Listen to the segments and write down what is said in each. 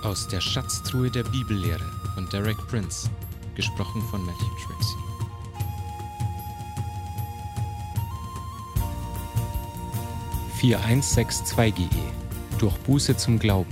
Aus der Schatztruhe der Bibellehre von Derek Prince, gesprochen von Matthew Tracy. (4162 GE) Durch Buße zum Glauben.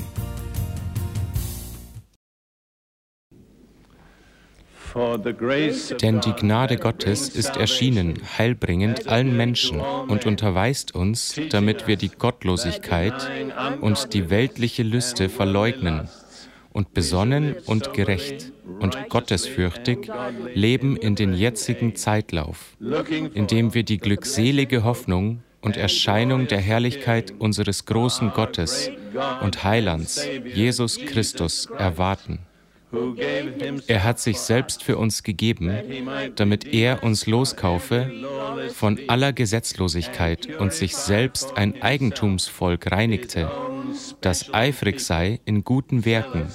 Denn die Gnade Gottes ist erschienen, heilbringend allen Menschen und unterweist uns, damit wir die Gottlosigkeit und die weltliche Lüste verleugnen und besonnen und gerecht und gottesfürchtig leben in den jetzigen Zeitlauf, indem wir die glückselige Hoffnung und Erscheinung der Herrlichkeit unseres großen Gottes und Heilands, Jesus Christus, erwarten. Er hat sich selbst für uns gegeben, damit er uns loskaufe von aller Gesetzlosigkeit und sich selbst ein Eigentumsvolk reinigte, das eifrig sei in guten Werken.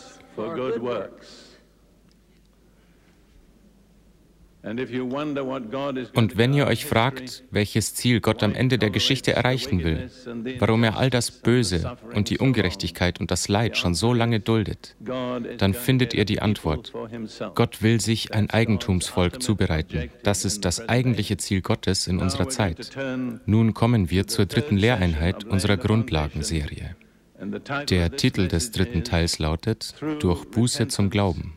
Und wenn ihr euch fragt, welches Ziel Gott am Ende der Geschichte erreichen will, warum er all das Böse und die Ungerechtigkeit und das Leid schon so lange duldet, dann findet ihr die Antwort. Gott will sich ein Eigentumsvolk zubereiten. Das ist das eigentliche Ziel Gottes in unserer Zeit. Nun kommen wir zur dritten Lehreinheit unserer Grundlagenserie. Der Titel des dritten Teils lautet Durch Buße zum Glauben.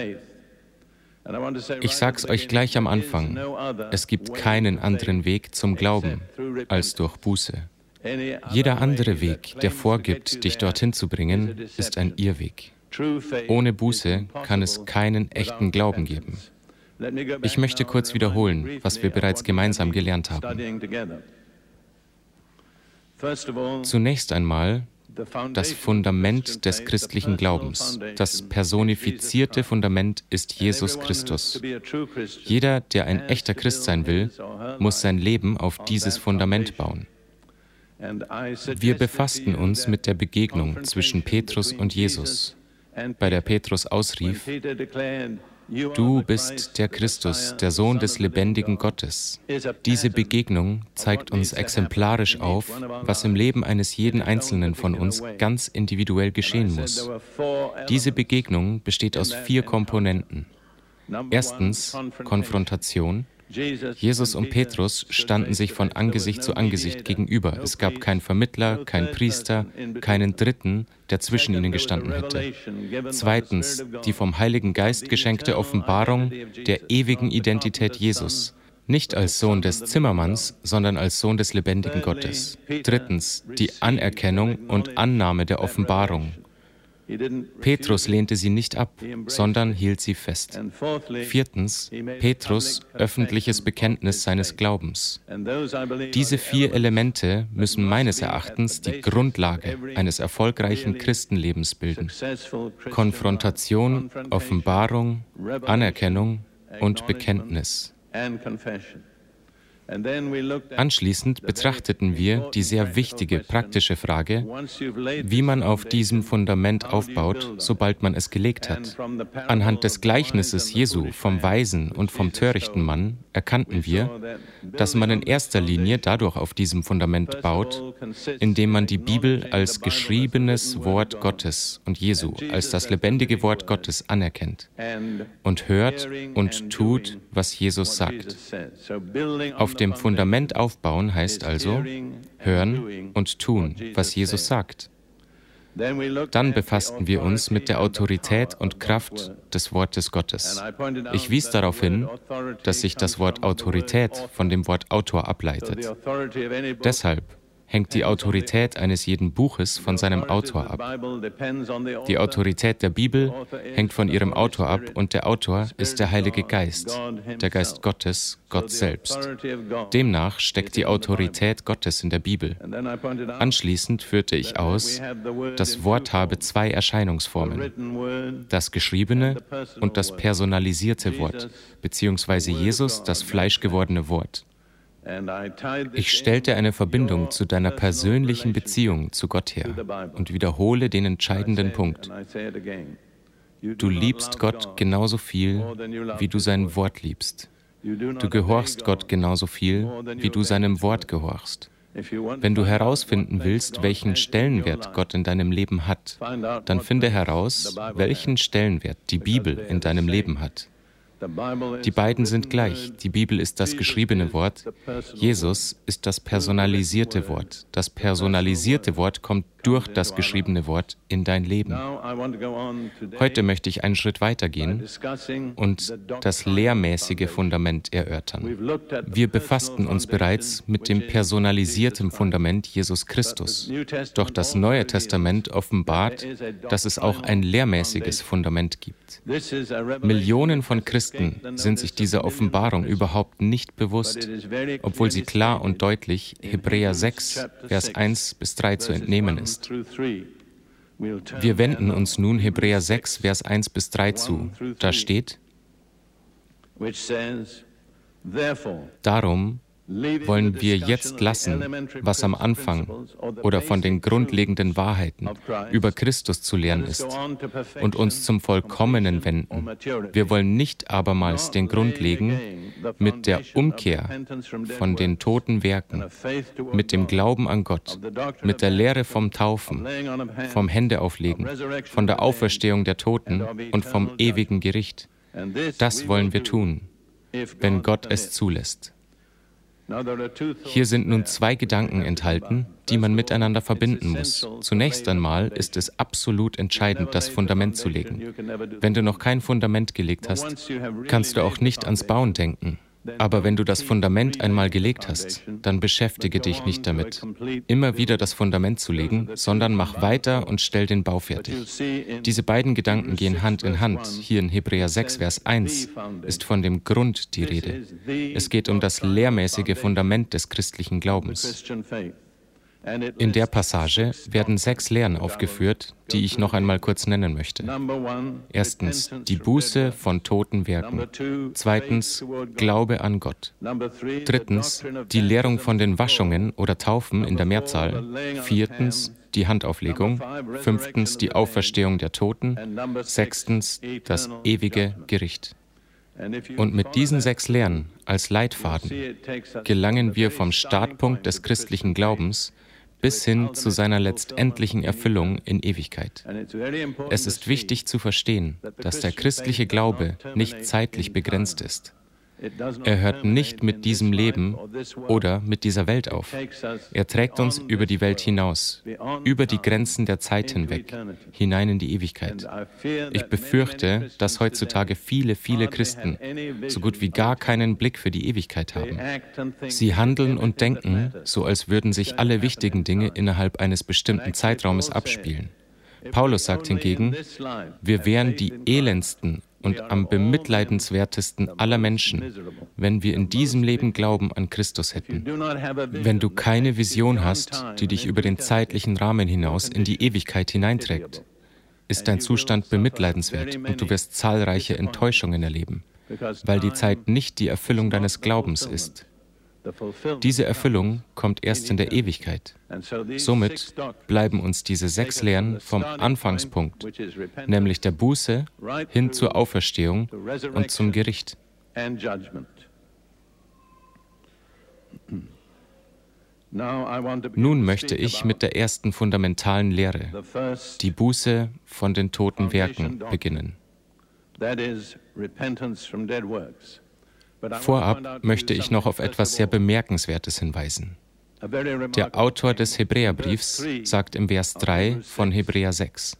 Ich sag's euch gleich am Anfang, es gibt keinen anderen Weg zum Glauben als durch Buße. Jeder andere Weg, der vorgibt, dich dorthin zu bringen, ist ein Irrweg. Ohne Buße kann es keinen echten Glauben geben. Ich möchte kurz wiederholen, was wir bereits gemeinsam gelernt haben. Zunächst einmal das Fundament des christlichen Glaubens. Das personifizierte Fundament ist Jesus Christus. Jeder, der ein echter Christ sein will, muss sein Leben auf dieses Fundament bauen. Wir befassten uns mit der Begegnung zwischen Petrus und Jesus, bei der Petrus ausrief: Du bist der Christus, der Sohn des lebendigen Gottes. Diese Begegnung zeigt uns exemplarisch auf, was im Leben eines jeden Einzelnen von uns ganz individuell geschehen muss. Diese Begegnung besteht aus 4 Komponenten. Erstens Konfrontation. Jesus und Petrus standen sich von Angesicht zu Angesicht gegenüber. Es gab keinen Vermittler, keinen Priester, keinen Dritten, der zwischen ihnen gestanden hätte. Zweitens, die vom Heiligen Geist geschenkte Offenbarung der ewigen Identität Jesus. Nicht als Sohn des Zimmermanns, sondern als Sohn des lebendigen Gottes. Drittens, die Anerkennung und Annahme der Offenbarung. Petrus lehnte sie nicht ab, sondern hielt sie fest. Viertens, Petrus' öffentliches Bekenntnis seines Glaubens. Diese 4 Elemente müssen meines Erachtens die Grundlage eines erfolgreichen Christenlebens bilden. Konfrontation, Offenbarung, Anerkennung und Bekenntnis. Anschließend betrachteten wir die sehr wichtige praktische Frage, wie man auf diesem Fundament aufbaut, sobald man es gelegt hat. Anhand des Gleichnisses Jesu vom weisen und vom törichten Mann erkannten wir, dass man in erster Linie dadurch auf diesem Fundament baut, indem man die Bibel als geschriebenes Wort Gottes und Jesu als das lebendige Wort Gottes anerkennt und hört und tut, was Jesus sagt. Auf dem Fundament aufbauen heißt also hören und tun, was Jesus sagt. Dann befassten wir uns mit der Autorität und Kraft des Wortes Gottes. Ich wies darauf hin, dass sich das Wort Autorität von dem Wort Autor ableitet. Deshalb hängt die Autorität eines jeden Buches von seinem Autor ab. Die Autorität der Bibel hängt von ihrem Autor ab und der Autor ist der Heilige Geist, der Geist Gottes, Gott selbst. Demnach steckt die Autorität Gottes in der Bibel. Anschließend führte ich aus, das Wort habe 2 Erscheinungsformen: das geschriebene und das personalisierte Wort, beziehungsweise Jesus, das fleischgewordene Wort. Ich stellte eine Verbindung zu deiner persönlichen Beziehung zu Gott her und wiederhole den entscheidenden Punkt. Du liebst Gott genauso viel, wie du sein Wort liebst. Du gehorchst Gott genauso viel, wie du seinem Wort gehorchst. Wenn du herausfinden willst, welchen Stellenwert Gott in deinem Leben hat, dann finde heraus, welchen Stellenwert die Bibel in deinem Leben hat. Die beiden sind gleich. Die Bibel ist das geschriebene Wort, Jesus ist das personalisierte Wort. Das personalisierte Wort kommt durch das geschriebene Wort in dein Leben. Heute möchte ich einen Schritt weitergehen und das lehrmäßige Fundament erörtern. Wir befassten uns bereits mit dem personalisierten Fundament Jesus Christus. Doch das Neue Testament offenbart, dass es auch ein lehrmäßiges Fundament gibt. Millionen von Christen sind sich dieser Offenbarung überhaupt nicht bewusst, obwohl sie klar und deutlich Hebräer 6, Vers 1 bis 3 zu entnehmen ist. Wir wenden uns nun Hebräer 6, Vers 1 bis 3 zu. Da steht: Darum wollen wir jetzt lassen, was am Anfang oder von den grundlegenden Wahrheiten über Christus zu lernen ist, und uns zum Vollkommenen wenden. Wir wollen nicht abermals den Grund legen mit der Umkehr von den toten Werken, mit dem Glauben an Gott, mit der Lehre vom Taufen, vom Händeauflegen, von der Auferstehung der Toten und vom ewigen Gericht. Das wollen wir tun, wenn Gott es zulässt. Hier sind nun zwei Gedanken enthalten, die man miteinander verbinden muss. Zunächst einmal ist es absolut entscheidend, das Fundament zu legen. Wenn du noch kein Fundament gelegt hast, kannst du auch nicht ans Bauen denken. Aber wenn du das Fundament einmal gelegt hast, dann beschäftige dich nicht damit, immer wieder das Fundament zu legen, sondern mach weiter und stell den Bau fertig. Diese beiden Gedanken gehen Hand in Hand. Hier in Hebräer 6, Vers 1 ist von dem Grund die Rede. Es geht um das lehrmäßige Fundament des christlichen Glaubens. In der Passage werden 6 Lehren aufgeführt, die ich noch einmal kurz nennen möchte. Erstens, die Buße von toten Werken. Zweitens, Glaube an Gott. Drittens, die Lehrung von den Waschungen oder Taufen in der Mehrzahl. Viertens, die Handauflegung. Fünftens, die Auferstehung der Toten. Sechstens, das ewige Gericht. Und mit diesen 6 Lehren als Leitfaden gelangen wir vom Startpunkt des christlichen Glaubens bis hin zu seiner letztendlichen Erfüllung in Ewigkeit. Es ist wichtig zu verstehen, dass der christliche Glaube nicht zeitlich begrenzt ist. Er hört nicht mit diesem Leben oder mit dieser Welt auf. Er trägt uns über die Welt hinaus, über die Grenzen der Zeit hinweg, hinein in die Ewigkeit. Ich befürchte, dass heutzutage viele Christen so gut wie gar keinen Blick für die Ewigkeit haben. Sie handeln und denken, so als würden sich alle wichtigen Dinge innerhalb eines bestimmten Zeitraumes abspielen. Paulus sagt hingegen, wir wären die elendsten und am bemitleidenswertesten aller Menschen, wenn wir in diesem Leben Glauben an Christus hätten. Wenn du keine Vision hast, die dich über den zeitlichen Rahmen hinaus in die Ewigkeit hineinträgt, ist dein Zustand bemitleidenswert und du wirst zahlreiche Enttäuschungen erleben, weil die Zeit nicht die Erfüllung deines Glaubens ist. Diese Erfüllung kommt erst in der Ewigkeit. Somit bleiben uns diese 6 Lehren vom Anfangspunkt, nämlich der Buße, hin zur Auferstehung und zum Gericht. Nun möchte ich mit der ersten fundamentalen Lehre, die Buße von den toten Werken, beginnen. Vorab möchte ich noch auf etwas sehr Bemerkenswertes hinweisen. Der Autor des Hebräerbriefs sagt im Vers 3 von Hebräer 6: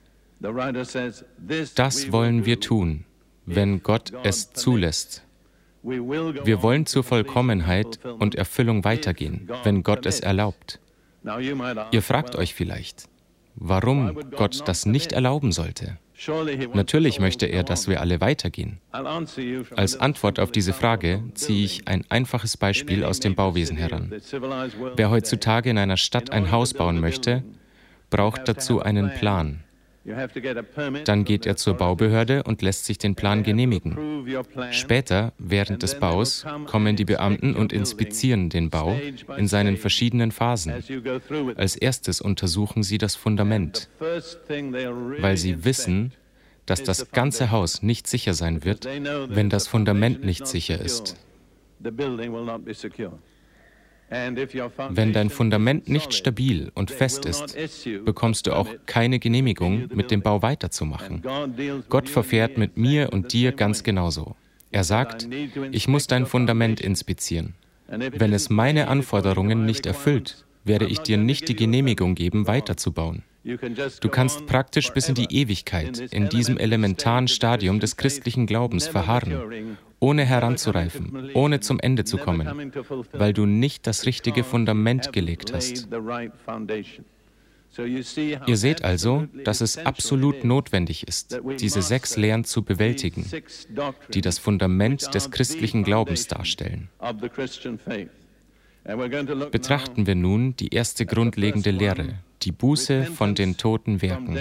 Das wollen wir tun, wenn Gott es zulässt. Wir wollen zur Vollkommenheit und Erfüllung weitergehen, wenn Gott es erlaubt. Ihr fragt euch vielleicht, warum Gott das nicht erlauben sollte. Natürlich möchte er, dass wir alle weitergehen. Als Antwort auf diese Frage ziehe ich ein einfaches Beispiel aus dem Bauwesen heran. Wer heutzutage in einer Stadt ein Haus bauen möchte, braucht dazu einen Plan. Dann geht er zur Baubehörde und lässt sich den Plan genehmigen. Später, während des Baus, kommen die Beamten und inspizieren den Bau in seinen verschiedenen Phasen. Als erstes untersuchen sie das Fundament, weil sie wissen, dass das ganze Haus nicht sicher sein wird, wenn das Fundament nicht sicher ist. Wenn dein Fundament nicht stabil und fest ist, bekommst du auch keine Genehmigung, mit dem Bau weiterzumachen. Gott verfährt mit mir und dir ganz genauso. Er sagt, ich muss dein Fundament inspizieren. Wenn es meine Anforderungen nicht erfüllt, werde ich dir nicht die Genehmigung geben, weiterzubauen. Du kannst praktisch bis in die Ewigkeit in diesem elementaren Stadium des christlichen Glaubens verharren, ohne heranzureifen, ohne zum Ende zu kommen, weil du nicht das richtige Fundament gelegt hast. Ihr seht also, dass es absolut notwendig ist, diese 6 Lehren zu bewältigen, die das Fundament des christlichen Glaubens darstellen. Betrachten wir nun die erste grundlegende Lehre, die Buße von den toten Werken.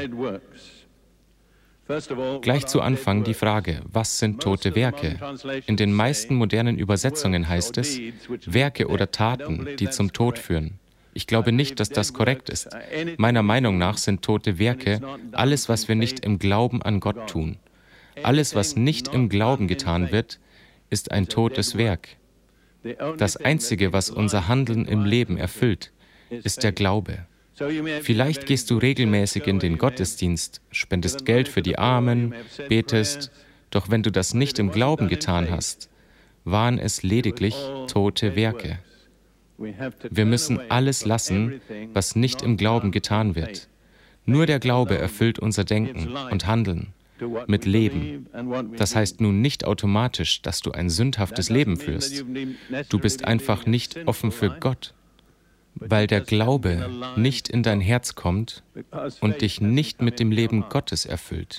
Gleich zu Anfang die Frage, was sind tote Werke? In den meisten modernen Übersetzungen heißt es, Werke oder Taten, die zum Tod führen. Ich glaube nicht, dass das korrekt ist. Meiner Meinung nach sind tote Werke alles, was wir nicht im Glauben an Gott tun. Alles, was nicht im Glauben getan wird, ist ein totes Werk. Das Einzige, was unser Handeln im Leben erfüllt, ist der Glaube. Vielleicht gehst du regelmäßig in den Gottesdienst, spendest Geld für die Armen, betest, doch wenn du das nicht im Glauben getan hast, waren es lediglich tote Werke. Wir müssen alles lassen, was nicht im Glauben getan wird. Nur der Glaube erfüllt unser Denken und Handeln mit Leben. Das heißt nun nicht automatisch, dass du ein sündhaftes Leben führst. Du bist einfach nicht offen für Gott, weil der Glaube nicht in dein Herz kommt und dich nicht mit dem Leben Gottes erfüllt.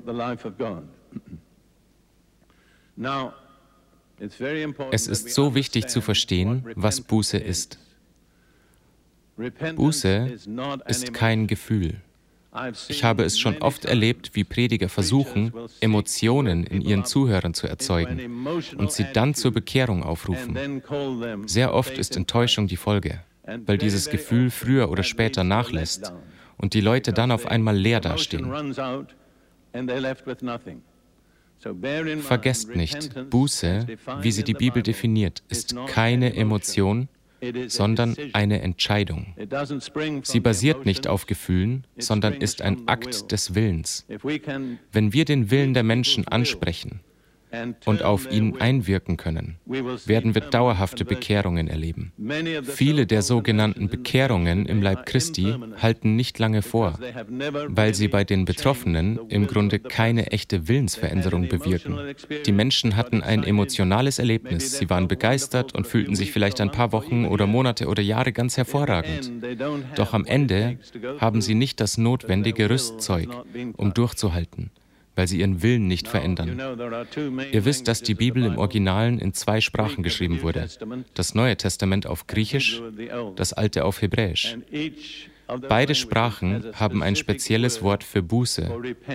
Es ist so wichtig zu verstehen, was Buße ist. Buße ist kein Gefühl. Ich habe es schon oft erlebt, wie Prediger versuchen, Emotionen in ihren Zuhörern zu erzeugen und sie dann zur Bekehrung aufrufen. Sehr oft ist Enttäuschung die Folge, weil dieses Gefühl früher oder später nachlässt und die Leute dann auf einmal leer dastehen. Vergesst nicht, Buße, wie sie die Bibel definiert, ist keine Emotion, sondern eine Entscheidung. Sie basiert nicht auf Gefühlen, sondern ist ein Akt des Willens. Wenn wir den Willen der Menschen ansprechen und auf ihn einwirken können, werden wir dauerhafte Bekehrungen erleben. Viele der sogenannten Bekehrungen im Leib Christi halten nicht lange vor, weil sie bei den Betroffenen im Grunde keine echte Willensveränderung bewirken. Die Menschen hatten ein emotionales Erlebnis, sie waren begeistert und fühlten sich vielleicht ein paar Wochen oder Monate oder Jahre ganz hervorragend. Doch am Ende haben sie nicht das notwendige Rüstzeug, um durchzuhalten, weil sie ihren Willen nicht verändern. Ihr wisst, dass die Bibel im Originalen in 2 Sprachen geschrieben wurde. Das Neue Testament auf Griechisch, das Alte auf Hebräisch. Beide Sprachen haben ein spezielles Wort für Buße.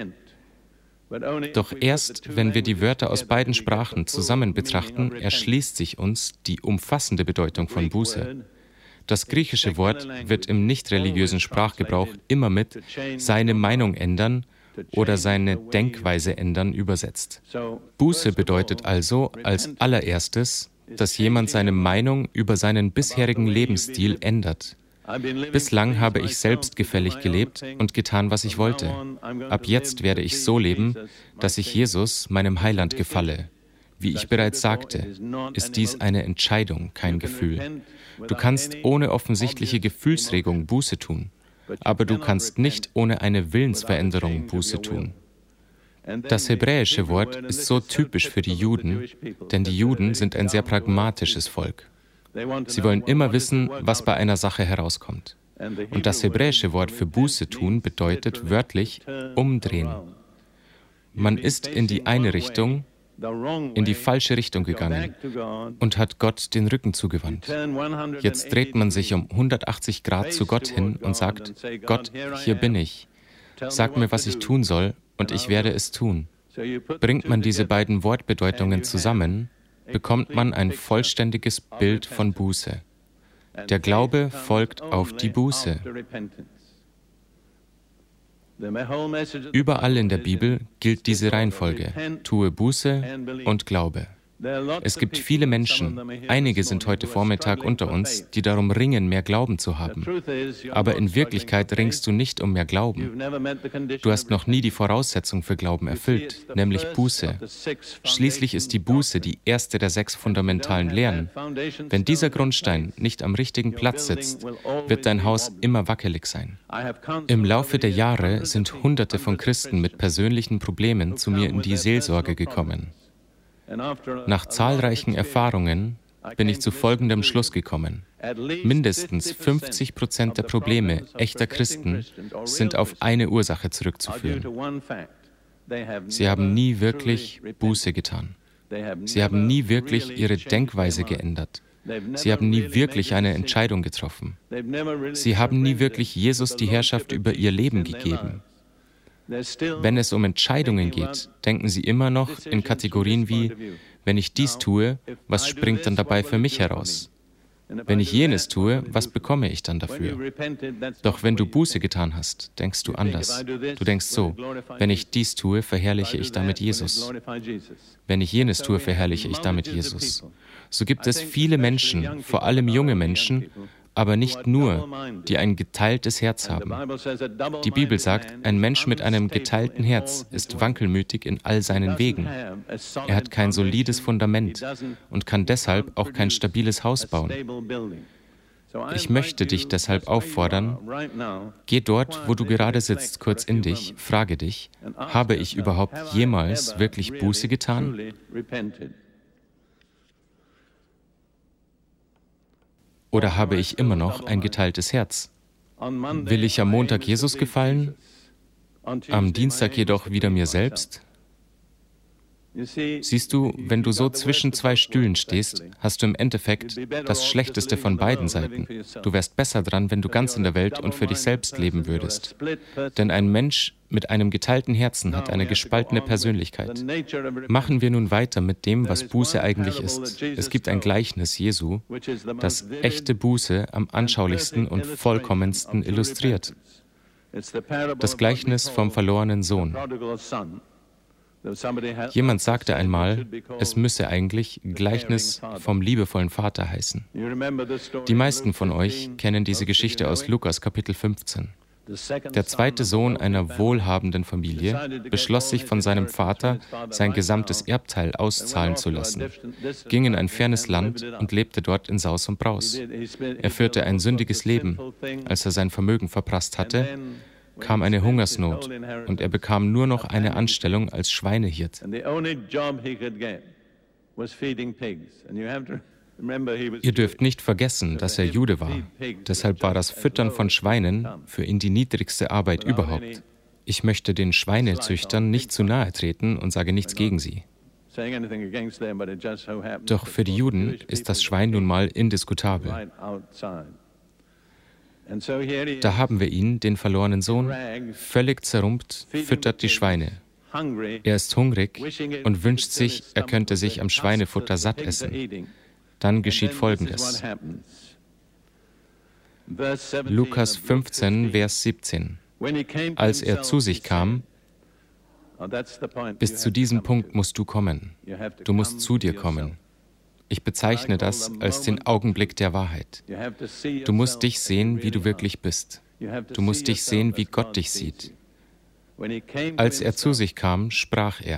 Doch erst, wenn wir die Wörter aus beiden Sprachen zusammen betrachten, erschließt sich uns die umfassende Bedeutung von Buße. Das griechische Wort wird im nicht-religiösen Sprachgebrauch immer mit seine Meinung ändern oder seine Denkweise ändern übersetzt. Buße bedeutet also als allererstes, dass jemand seine Meinung über seinen bisherigen Lebensstil ändert. Bislang habe ich selbstgefällig gelebt und getan, was ich wollte. Ab jetzt werde ich so leben, dass ich Jesus, meinem Heiland, gefalle. Wie ich bereits sagte, ist dies eine Entscheidung, kein Gefühl. Du kannst ohne offensichtliche Gefühlsregung Buße tun. Aber du kannst nicht ohne eine Willensveränderung Buße tun. Das hebräische Wort ist so typisch für die Juden, denn die Juden sind ein sehr pragmatisches Volk. Sie wollen immer wissen, was bei einer Sache herauskommt. Und das hebräische Wort für Buße tun bedeutet wörtlich umdrehen. Man ist in die eine Richtung, in die falsche Richtung gegangen und hat Gott den Rücken zugewandt. Jetzt dreht man sich um 180 Grad zu Gott hin und sagt, Gott, hier bin ich. Sag mir, was ich tun soll, und ich werde es tun. Bringt man diese beiden Wortbedeutungen zusammen, bekommt man ein vollständiges Bild von Buße. Der Glaube folgt auf die Buße. Überall in der Bibel gilt diese Reihenfolge: Tue Buße und Glaube. Es gibt viele Menschen, einige sind heute Vormittag unter uns, die darum ringen, mehr Glauben zu haben. Aber in Wirklichkeit ringst du nicht um mehr Glauben. Du hast noch nie die Voraussetzung für Glauben erfüllt, nämlich Buße. Schließlich ist die Buße die erste der 6 fundamentalen Lehren. Wenn dieser Grundstein nicht am richtigen Platz sitzt, wird dein Haus immer wackelig sein. Im Laufe der Jahre sind Hunderte von Christen mit persönlichen Problemen zu mir in die Seelsorge gekommen. Nach zahlreichen Erfahrungen bin ich zu folgendem Schluss gekommen. Mindestens 50% der Probleme echter Christen sind auf eine Ursache zurückzuführen. Sie haben nie wirklich Buße getan. Sie haben nie wirklich ihre Denkweise geändert. Sie haben nie wirklich eine Entscheidung getroffen. Sie haben nie wirklich Jesus die Herrschaft über ihr Leben gegeben. Wenn es um Entscheidungen geht, denken sie immer noch in Kategorien wie, wenn ich dies tue, was springt dann dabei für mich heraus? Wenn ich jenes tue, was bekomme ich dann dafür? Doch wenn du Buße getan hast, denkst du anders. Du denkst so, wenn ich dies tue, verherrliche ich damit Jesus. Wenn ich jenes tue, verherrliche ich damit Jesus. So gibt es viele Menschen, vor allem junge Menschen, aber nicht nur, die ein geteiltes Herz haben. Die Bibel sagt, ein Mensch mit einem geteilten Herz ist wankelmütig in all seinen Wegen. Er hat kein solides Fundament und kann deshalb auch kein stabiles Haus bauen. Ich möchte dich deshalb auffordern, geh dort, wo du gerade sitzt, kurz in dich, frage dich, habe ich überhaupt jemals wirklich Buße getan? Oder habe ich immer noch ein geteiltes Herz? Will ich am Montag Jesus gefallen, am Dienstag jedoch wieder mir selbst? Siehst du, wenn du so zwischen 2 Stühlen stehst, hast du im Endeffekt das Schlechteste von beiden Seiten. Du wärst besser dran, wenn du ganz in der Welt und für dich selbst leben würdest. Denn ein Mensch mit einem geteilten Herzen hat eine gespaltene Persönlichkeit. Machen wir nun weiter mit dem, was Buße eigentlich ist. Es gibt ein Gleichnis Jesu, das echte Buße am anschaulichsten und vollkommensten illustriert. Das Gleichnis vom verlorenen Sohn. Jemand sagte einmal, es müsse eigentlich Gleichnis vom liebevollen Vater heißen. Die meisten von euch kennen diese Geschichte aus Lukas Kapitel 15. Der zweite Sohn einer wohlhabenden Familie beschloss sich von seinem Vater, sein gesamtes Erbteil auszahlen zu lassen, ging in ein fernes Land und lebte dort in Saus und Braus. Er führte ein sündiges Leben. Als er sein Vermögen verprasst hatte, kam eine Hungersnot und er bekam nur noch eine Anstellung als Schweinehirt. Ihr dürft nicht vergessen, dass er Jude war. Deshalb war das Füttern von Schweinen für ihn die niedrigste Arbeit überhaupt. Ich möchte den Schweinezüchtern nicht zu nahe treten und sage nichts gegen sie. Doch für die Juden ist das Schwein nun mal indiskutabel. Da haben wir ihn, den verlorenen Sohn, völlig zerrumpt, füttert die Schweine. Er ist hungrig und wünscht sich, er könnte sich am Schweinefutter satt essen. Dann geschieht Folgendes. Lukas 15, Vers 17. Als er zu sich kam, bis zu diesem Punkt musst du kommen. Du musst zu dir kommen. Ich bezeichne das als den Augenblick der Wahrheit. Du musst dich sehen, wie du wirklich bist. Du musst dich sehen, wie Gott dich sieht. Als er zu sich kam, sprach er.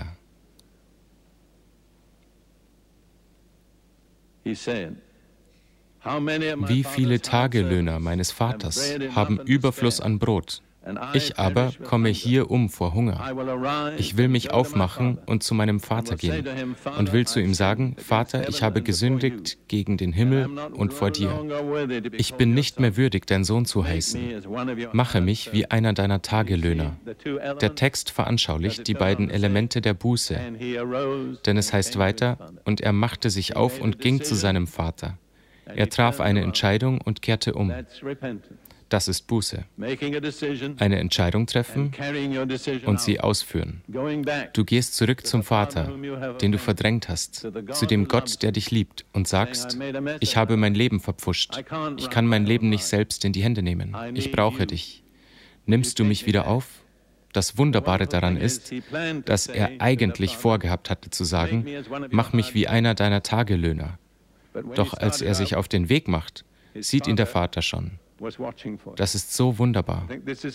Wie viele Tagelöhner meines Vaters haben Überfluss an Brot? Ich aber komme hier um vor Hunger. Ich will mich aufmachen und zu meinem Vater gehen und will zu ihm sagen, Vater, ich habe gesündigt gegen den Himmel und vor dir. Ich bin nicht mehr würdig, dein Sohn zu heißen. Mache mich wie einer deiner Tagelöhner. Der Text veranschaulicht die beiden Elemente der Buße. Denn es heißt weiter, und er machte sich auf und ging zu seinem Vater. Er traf eine Entscheidung und kehrte um. Das ist Buße. Eine Entscheidung treffen und sie ausführen. Du gehst zurück zum Vater, den du verdrängt hast, zu dem Gott, der dich liebt, und sagst, ich habe mein Leben verpfuscht. Ich kann mein Leben nicht selbst in die Hände nehmen. Ich brauche dich. Nimmst du mich wieder auf? das Wunderbare daran ist, dass er eigentlich vorgehabt hatte zu sagen, mach mich wie einer deiner Tagelöhner. Doch als er sich auf den Weg macht, sieht ihn der Vater schon. Das ist so wunderbar.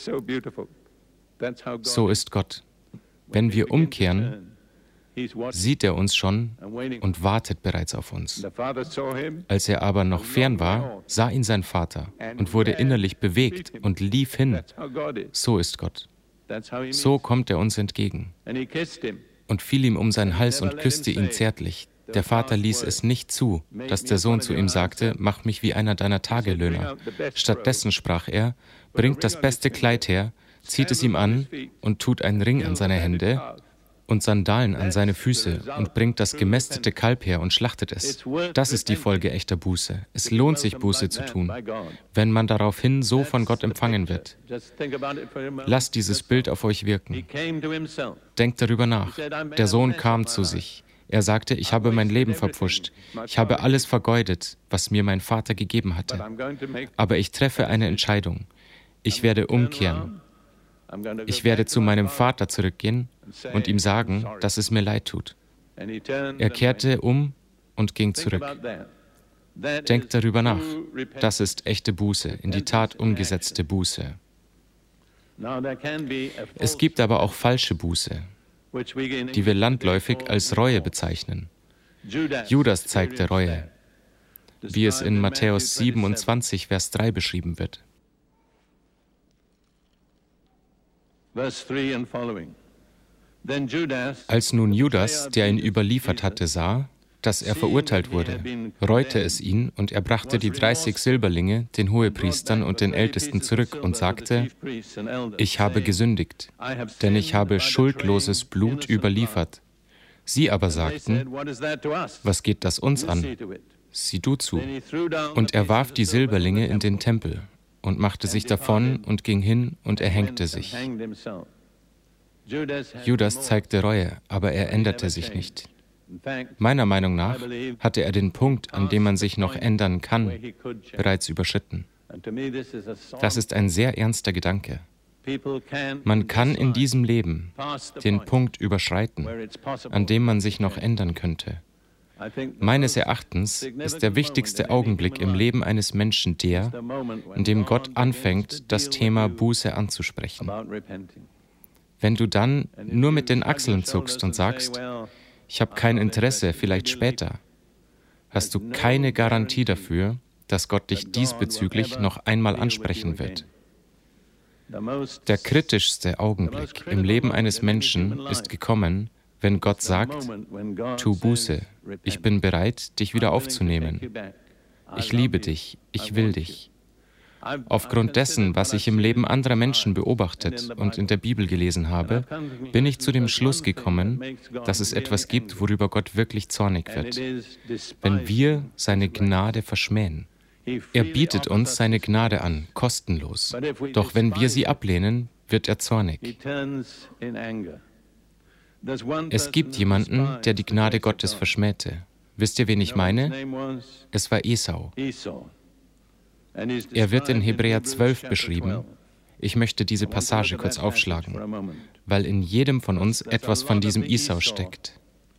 So ist Gott. Wenn wir umkehren, sieht er uns schon und wartet bereits auf uns. Als er aber noch fern war, sah ihn sein Vater und wurde innerlich bewegt und lief hin. So ist Gott. So kommt er uns entgegen und fiel ihm um seinen Hals und küsste ihn zärtlich. Der Vater ließ es nicht zu, dass der Sohn zu ihm sagte, mach mich wie einer deiner Tagelöhner. Stattdessen sprach er, bringt das beste Kleid her, zieht es ihm an und tut einen Ring an seine Hände und Sandalen an seine Füße und bringt das gemästete Kalb her und schlachtet es. Das ist die Folge echter Buße. Es lohnt sich, Buße zu tun, wenn man daraufhin so von Gott empfangen wird. Lasst dieses Bild auf euch wirken. Denkt darüber nach. Der Sohn kam zu sich. Er sagte, ich habe mein Leben verpfuscht. Ich habe alles vergeudet, was mir mein Vater gegeben hatte. Aber ich treffe eine Entscheidung. Ich werde umkehren. Ich werde zu meinem Vater zurückgehen und ihm sagen, dass es mir leid tut. Er kehrte um und ging zurück. Denkt darüber nach. Das ist echte Buße, in die Tat umgesetzte Buße. Es gibt aber auch falsche Buße, die wir landläufig als Reue bezeichnen. Judas zeigte Reue, wie es in Matthäus 27, Vers 3 beschrieben wird. Als nun Judas, der ihn überliefert hatte, sah, dass er verurteilt wurde, reute es ihn und er brachte die 30 Silberlinge den Hohepriestern und den Ältesten zurück und sagte, ich habe gesündigt, denn ich habe schuldloses Blut überliefert. Sie aber sagten, was geht das uns an? Sieh du zu. Und er warf die Silberlinge in den Tempel und machte sich davon und ging hin und erhängte sich. Judas zeigte Reue, aber er änderte sich nicht. Meiner Meinung nach hatte er den Punkt, an dem man sich noch ändern kann, bereits überschritten. Das ist ein sehr ernster Gedanke. Man kann in diesem Leben den Punkt überschreiten, an dem man sich noch ändern könnte. Meines Erachtens ist der wichtigste Augenblick im Leben eines Menschen der, in dem Gott anfängt, das Thema Buße anzusprechen. Wenn du dann nur mit den Achseln zuckst und sagst, ich habe kein Interesse, vielleicht später, hast du keine Garantie dafür, dass Gott dich diesbezüglich noch einmal ansprechen wird. Der kritischste Augenblick im Leben eines Menschen ist gekommen, wenn Gott sagt, tu Buße, ich bin bereit, dich wieder aufzunehmen. Ich liebe dich, ich will dich. Aufgrund dessen, was ich im Leben anderer Menschen beobachtet und in der Bibel gelesen habe, bin ich zu dem Schluss gekommen, dass es etwas gibt, worüber Gott wirklich zornig wird. Wenn wir seine Gnade verschmähen. Er bietet uns seine Gnade an, kostenlos. Doch wenn wir sie ablehnen, wird er zornig. Es gibt jemanden, der die Gnade Gottes verschmähte. Wisst ihr, wen ich meine? Es war Esau. Er wird in Hebräer 12 beschrieben. Ich möchte diese Passage kurz aufschlagen, weil in jedem von uns etwas von diesem Esau steckt.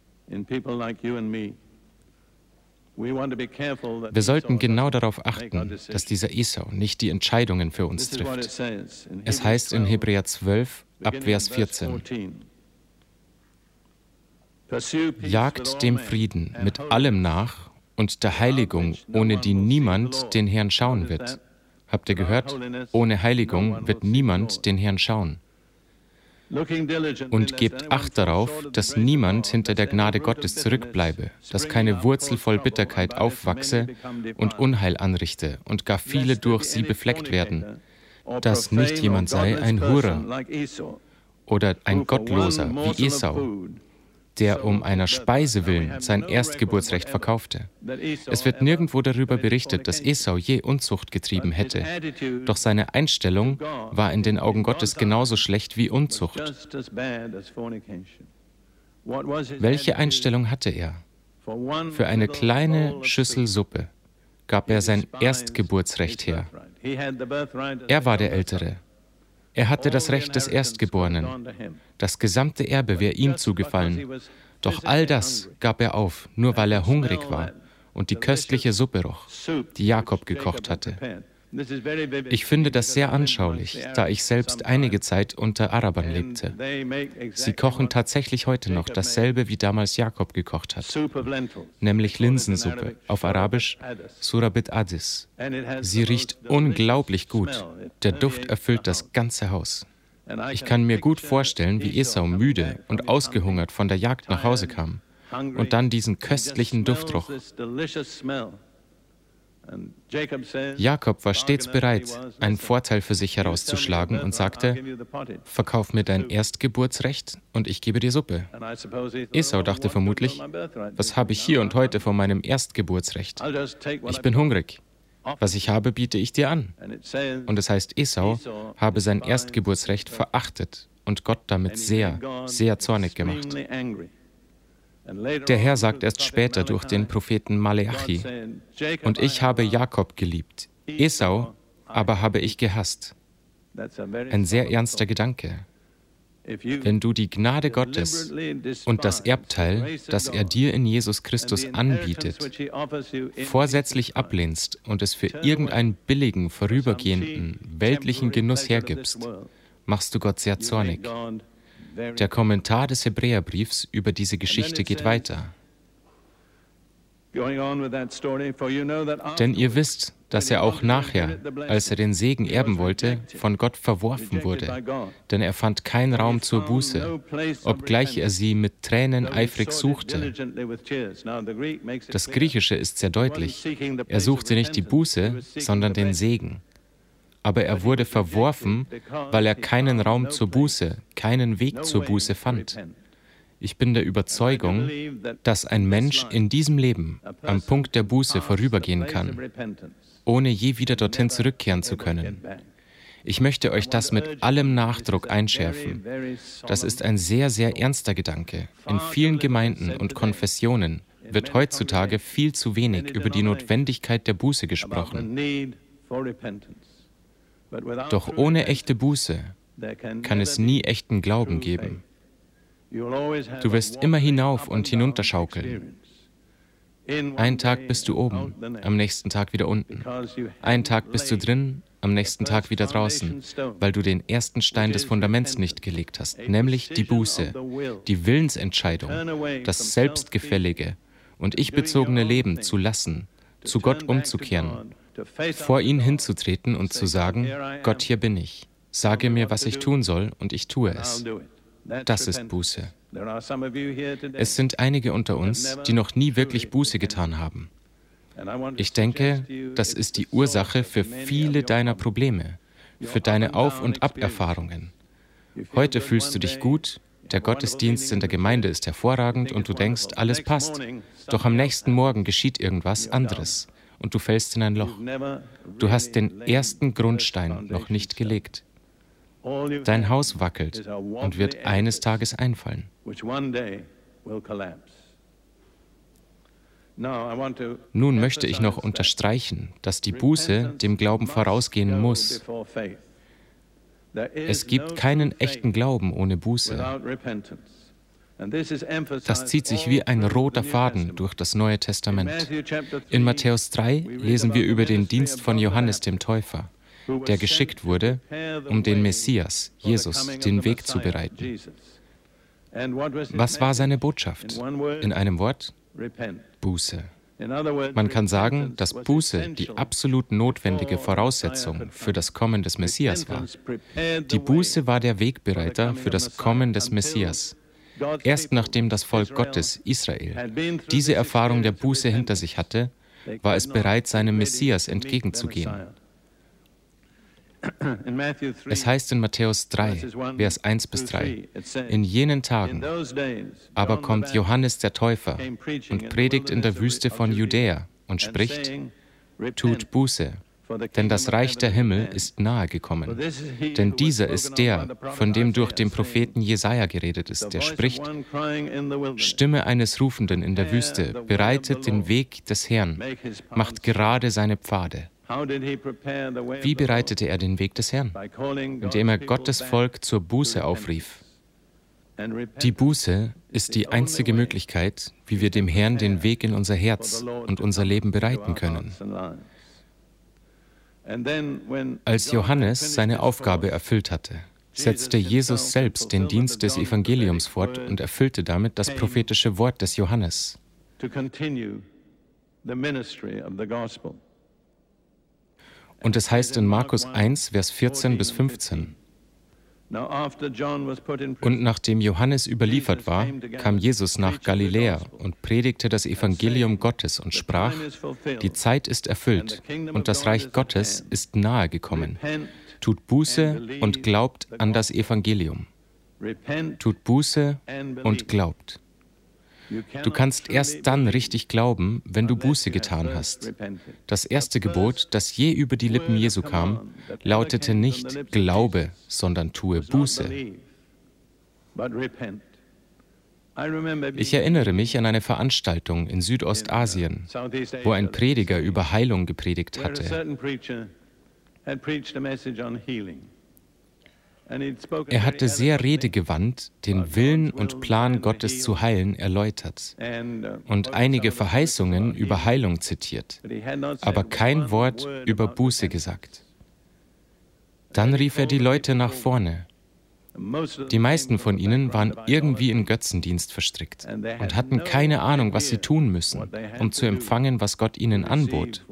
Wir sollten genau darauf achten, dass dieser Esau nicht die Entscheidungen für uns trifft. Es heißt in Hebräer 12, ab Vers 14, jagt dem Frieden mit allem nach und der Heiligung, ohne die niemand den Herrn schauen wird. Habt ihr gehört? Ohne Heiligung wird niemand den Herrn schauen. Und gebt Acht darauf, dass niemand hinter der Gnade Gottes zurückbleibe, dass keine Wurzel voll Bitterkeit aufwachse und Unheil anrichte und gar viele durch sie befleckt werden, dass nicht jemand sei ein Hurer oder ein Gottloser wie Esau, der um einer Speise willen sein Erstgeburtsrecht verkaufte. Es wird nirgendwo darüber berichtet, dass Esau je Unzucht getrieben hätte. Doch seine Einstellung war in den Augen Gottes genauso schlecht wie Unzucht. Welche Einstellung hatte er? Für eine kleine Schüssel Suppe gab er sein Erstgeburtsrecht her. Er war der Ältere. Er hatte das Recht des Erstgeborenen. Das gesamte Erbe wäre ihm zugefallen. Doch all das gab er auf, nur weil er hungrig war und die köstliche Suppe roch, die Jakob gekocht hatte. Ich finde das sehr anschaulich, da ich selbst einige Zeit unter Arabern lebte. Sie kochen tatsächlich heute noch dasselbe, wie damals Jakob gekocht hat, nämlich Linsensuppe, auf Arabisch Surabit Adis. Sie riecht unglaublich gut. Der Duft erfüllt das ganze Haus. Ich kann mir gut vorstellen, wie Esau müde und ausgehungert von der Jagd nach Hause kam und dann diesen köstlichen Duft roch. Jakob war stets bereit, einen Vorteil für sich herauszuschlagen und sagte, verkauf mir dein Erstgeburtsrecht und ich gebe dir Suppe. Esau dachte vermutlich, was habe ich hier und heute von meinem Erstgeburtsrecht? Ich bin hungrig. Was ich habe, biete ich dir an. Und es heißt, Esau habe sein Erstgeburtsrecht verachtet und Gott damit sehr, sehr zornig gemacht. Der Herr sagt erst später durch den Propheten Maleachi, und ich habe Jakob geliebt, Esau aber habe ich gehasst. Ein sehr ernster Gedanke. Wenn du die Gnade Gottes und das Erbteil, das er dir in Jesus Christus anbietet, vorsätzlich ablehnst und es für irgendeinen billigen, vorübergehenden, weltlichen Genuss hergibst, machst du Gott sehr zornig. Der Kommentar des Hebräerbriefs über diese Geschichte geht weiter. Denn ihr wisst, dass er auch nachher, als er den Segen erben wollte, von Gott verworfen wurde. Denn er fand keinen Raum zur Buße, obgleich er sie mit Tränen eifrig suchte. Das Griechische ist sehr deutlich. Er suchte nicht die Buße, sondern den Segen. Aber er wurde verworfen, weil er keinen Raum zur Buße, keinen Weg zur Buße fand. Ich bin der Überzeugung, dass ein Mensch in diesem Leben am Punkt der Buße vorübergehen kann, ohne je wieder dorthin zurückkehren zu können. Ich möchte euch das mit allem Nachdruck einschärfen. Das ist ein sehr, sehr ernster Gedanke. In vielen Gemeinden und Konfessionen wird heutzutage viel zu wenig über die Notwendigkeit der Buße gesprochen. Doch ohne echte Buße kann es nie echten Glauben geben. Du wirst immer hinauf und hinunter schaukeln. Einen Tag bist du oben, am nächsten Tag wieder unten. Einen Tag bist du drin, am nächsten Tag wieder draußen, weil du den ersten Stein des Fundaments nicht gelegt hast, nämlich die Buße, die Willensentscheidung, das selbstgefällige und ich-bezogene Leben zu lassen, zu Gott umzukehren, vor ihn hinzutreten und zu sagen, Gott, hier bin ich. Sage mir, was ich tun soll, und ich tue es. Das ist Buße. Es sind einige unter uns, die noch nie wirklich Buße getan haben. Ich denke, das ist die Ursache für viele deiner Probleme, für deine Auf- und Ab-Erfahrungen. Heute fühlst du dich gut, der Gottesdienst in der Gemeinde ist hervorragend und du denkst, alles passt. Doch am nächsten Morgen geschieht irgendwas anderes und du fällst in ein Loch. Du hast den ersten Grundstein noch nicht gelegt. Dein Haus wackelt und wird eines Tages einfallen. Nun möchte ich noch unterstreichen, dass die Buße dem Glauben vorausgehen muss. Es gibt keinen echten Glauben ohne Buße. Das zieht sich wie ein roter Faden durch das Neue Testament. In Matthäus 3 lesen wir über den Dienst von Johannes dem Täufer, der geschickt wurde, um den Messias, Jesus, den Weg zu bereiten. Was war seine Botschaft? In einem Wort? Buße. Man kann sagen, dass Buße die absolut notwendige Voraussetzung für das Kommen des Messias war. Die Buße war der Wegbereiter für das Kommen des Messias. Erst nachdem das Volk Gottes, Israel, diese Erfahrung der Buße hinter sich hatte, war es bereit, seinem Messias entgegenzugehen. Es heißt in Matthäus 3, Vers 1-3, in jenen Tagen aber kommt Johannes der Täufer und predigt in der Wüste von Judäa und spricht, tut Buße, denn das Reich der Himmel ist nahe gekommen. Denn dieser ist der, von dem durch den Propheten Jesaja geredet ist, der spricht, Stimme eines Rufenden in der Wüste, bereitet den Weg des Herrn, macht gerade seine Pfade. Wie bereitete er den Weg des Herrn? Indem er Gottes Volk zur Buße aufrief. Die Buße ist die einzige Möglichkeit, wie wir dem Herrn den Weg in unser Herz und unser Leben bereiten können. Als Johannes seine Aufgabe erfüllt hatte, setzte Jesus selbst den Dienst des Evangeliums fort und erfüllte damit das prophetische Wort des Johannes. Und es heißt in Markus 1, Vers 14 bis 15, und nachdem Johannes überliefert war, kam Jesus nach Galiläa und predigte das Evangelium Gottes und sprach, die Zeit ist erfüllt und das Reich Gottes ist nahe gekommen. Tut Buße und glaubt an das Evangelium. Tut Buße und glaubt. Du kannst erst dann richtig glauben, wenn du Buße getan hast. Das erste Gebot, das je über die Lippen Jesu kam, lautete nicht Glaube, sondern tue Buße. Ich erinnere mich an eine Veranstaltung in Südostasien, wo ein Prediger über Heilung gepredigt hatte. Er hatte sehr redegewandt den Willen und Plan Gottes zu heilen erläutert und einige Verheißungen über Heilung zitiert, aber kein Wort über Buße gesagt. Dann rief er die Leute nach vorne. Die meisten von ihnen waren irgendwie in Götzendienst verstrickt und hatten keine Ahnung, was sie tun müssen, um zu empfangen, was Gott ihnen anbot.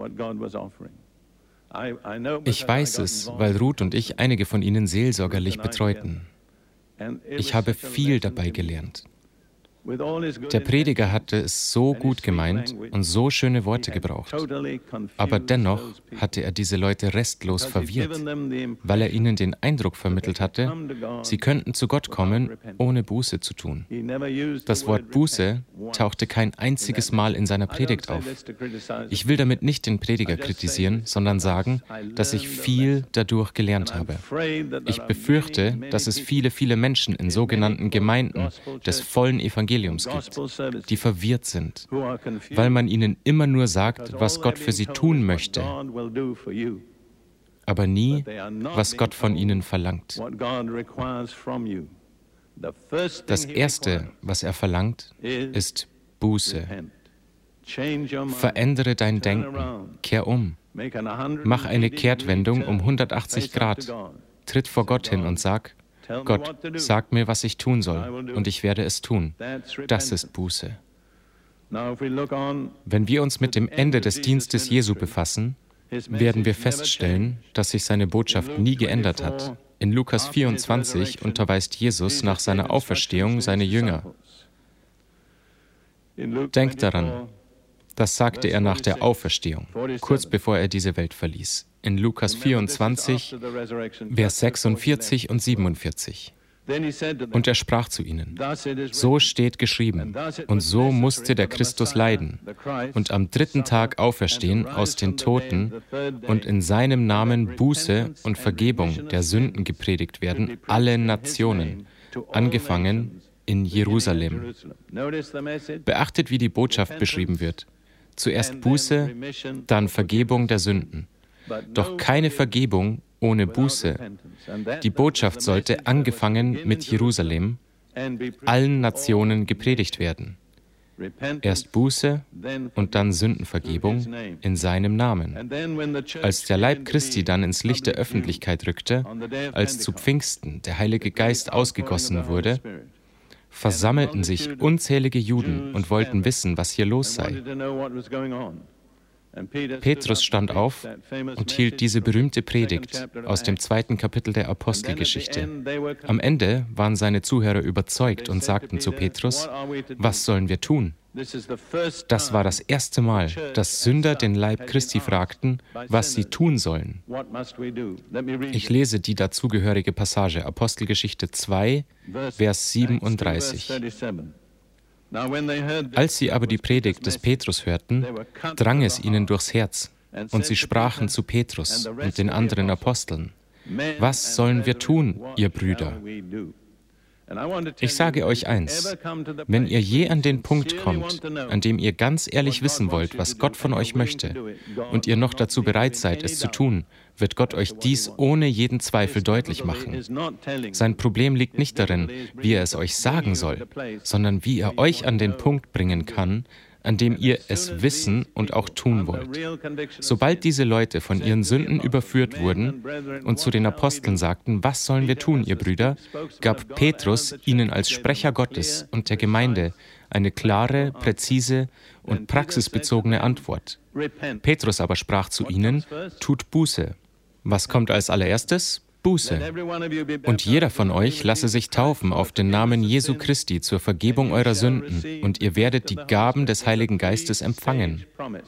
Ich weiß es, weil Ruth und ich einige von ihnen seelsorgerlich betreuten. Ich habe viel dabei gelernt. Der Prediger hatte es so gut gemeint und so schöne Worte gebraucht. Aber dennoch hatte er diese Leute restlos verwirrt, weil er ihnen den Eindruck vermittelt hatte, sie könnten zu Gott kommen, ohne Buße zu tun. Das Wort Buße tauchte kein einziges Mal in seiner Predigt auf. Ich will damit nicht den Prediger kritisieren, sondern sagen, dass ich viel dadurch gelernt habe. Ich befürchte, dass es viele, viele Menschen in sogenannten Gemeinden des vollen Evangeliums gibt, die verwirrt sind, weil man ihnen immer nur sagt, was Gott für sie tun möchte, aber nie, was Gott von ihnen verlangt. Das Erste, was er verlangt, ist Buße. Verändere dein Denken, kehr um, mach eine Kehrtwendung um 180 Grad, tritt vor Gott hin und sag, Gott, sag mir, was ich tun soll, und ich werde es tun. Das ist Buße. Wenn wir uns mit dem Ende des Dienstes Jesu befassen, werden wir feststellen, dass sich seine Botschaft nie geändert hat. In Lukas 24 unterweist Jesus nach seiner Auferstehung seine Jünger. Denkt daran, das sagte er nach der Auferstehung, kurz bevor er diese Welt verließ. In Lukas 24, Vers 46 und 47. Und er sprach zu ihnen, so steht geschrieben, und so musste der Christus leiden und am dritten Tag auferstehen aus den Toten und in seinem Namen Buße und Vergebung der Sünden gepredigt werden, allen Nationen, angefangen in Jerusalem. Beachtet, wie die Botschaft beschrieben wird. Zuerst Buße, dann Vergebung der Sünden. Doch keine Vergebung ohne Buße. Die Botschaft sollte, angefangen mit Jerusalem, allen Nationen gepredigt werden. Erst Buße und dann Sündenvergebung in seinem Namen. Als der Leib Christi dann ins Licht der Öffentlichkeit rückte, als zu Pfingsten der Heilige Geist ausgegossen wurde, versammelten sich unzählige Juden und wollten wissen, was hier los sei. Petrus stand auf und hielt diese berühmte Predigt aus dem 2. Kapitel der Apostelgeschichte. Am Ende waren seine Zuhörer überzeugt und sagten zu Petrus, was sollen wir tun? Das war das erste Mal, dass Sünder den Leib Christi fragten, was sie tun sollen. Ich lese die dazugehörige Passage, Apostelgeschichte 2, Vers 37. Als sie aber die Predigt des Petrus hörten, drang es ihnen durchs Herz, und sie sprachen zu Petrus und den anderen Aposteln, was sollen wir tun, ihr Brüder? Ich sage euch eins, wenn ihr je an den Punkt kommt, an dem ihr ganz ehrlich wissen wollt, was Gott von euch möchte, und ihr noch dazu bereit seid, es zu tun, wird Gott euch dies ohne jeden Zweifel deutlich machen. Sein Problem liegt nicht darin, wie er es euch sagen soll, sondern wie er euch an den Punkt bringen kann, an dem ihr es wissen und auch tun wollt. Sobald diese Leute von ihren Sünden überführt wurden und zu den Aposteln sagten, was sollen wir tun, ihr Brüder, gab Petrus ihnen als Sprecher Gottes und der Gemeinde eine klare, präzise und praxisbezogene Antwort. Petrus aber sprach zu ihnen, tut Buße. Was kommt als allererstes? Buße. Und jeder von euch lasse sich taufen auf den Namen Jesu Christi zur Vergebung eurer Sünden, und ihr werdet die Gaben des Heiligen Geistes empfangen.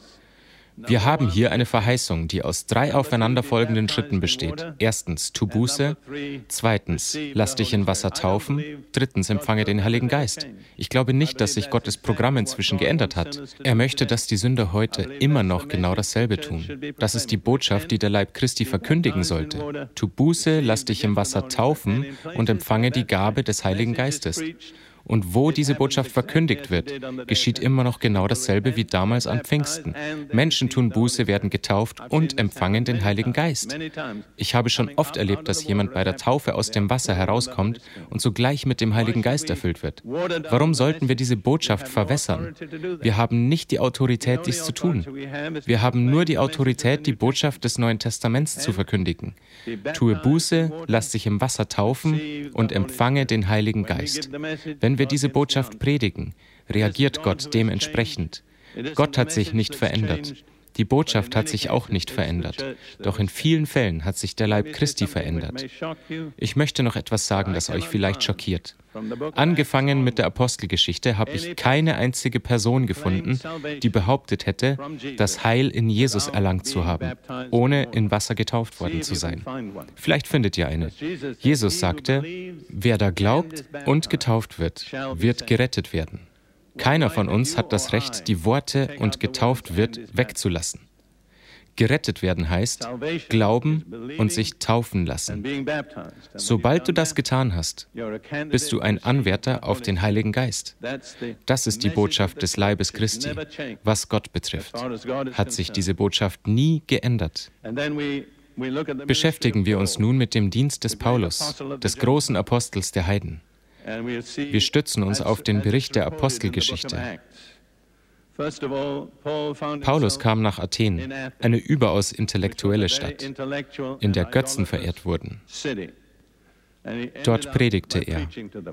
Wir haben hier eine Verheißung, die aus 3 aufeinanderfolgenden Schritten besteht. Erstens, tu Buße. Zweitens, lass dich in Wasser taufen. Drittens, empfange den Heiligen Geist. Ich glaube nicht, dass sich Gottes Programm inzwischen geändert hat. Er möchte, dass die Sünder heute immer noch genau dasselbe tun. Das ist die Botschaft, die der Leib Christi verkündigen sollte. Tu Buße, lass dich im Wasser taufen und empfange die Gabe des Heiligen Geistes. Und wo diese Botschaft verkündigt wird, geschieht immer noch genau dasselbe wie damals an Pfingsten. Menschen tun Buße, werden getauft und empfangen den Heiligen Geist. Ich habe schon oft erlebt, dass jemand bei der Taufe aus dem Wasser herauskommt und sogleich mit dem Heiligen Geist erfüllt wird. Warum sollten wir diese Botschaft verwässern? Wir haben nicht die Autorität, dies zu tun. Wir haben nur die Autorität, die Botschaft des Neuen Testaments zu verkündigen. Tue Buße, lass dich im Wasser taufen und empfange den Heiligen Geist. Wenn wir diese Botschaft predigen, reagiert Gott dementsprechend. Gott hat sich nicht verändert. Die Botschaft hat sich auch nicht verändert. Doch in vielen Fällen hat sich der Leib Christi verändert. Ich möchte noch etwas sagen, das euch vielleicht schockiert. Angefangen mit der Apostelgeschichte habe ich keine einzige Person gefunden, die behauptet hätte, das Heil in Jesus erlangt zu haben, ohne in Wasser getauft worden zu sein. Vielleicht findet ihr eine. Jesus sagte, wer da glaubt und getauft wird, wird gerettet werden. Keiner von uns hat das Recht, die Worte „und getauft wird“ wegzulassen. Gerettet werden heißt, glauben und sich taufen lassen. Sobald du das getan hast, bist du ein Anwärter auf den Heiligen Geist. Das ist die Botschaft des Leibes Christi. Was Gott betrifft, hat sich diese Botschaft nie geändert. Beschäftigen wir uns nun mit dem Dienst des Paulus, des großen Apostels der Heiden. Wir stützen uns auf den Bericht der Apostelgeschichte. Paulus kam nach Athen, eine überaus intellektuelle Stadt, in der Götzen verehrt wurden. Dort predigte er.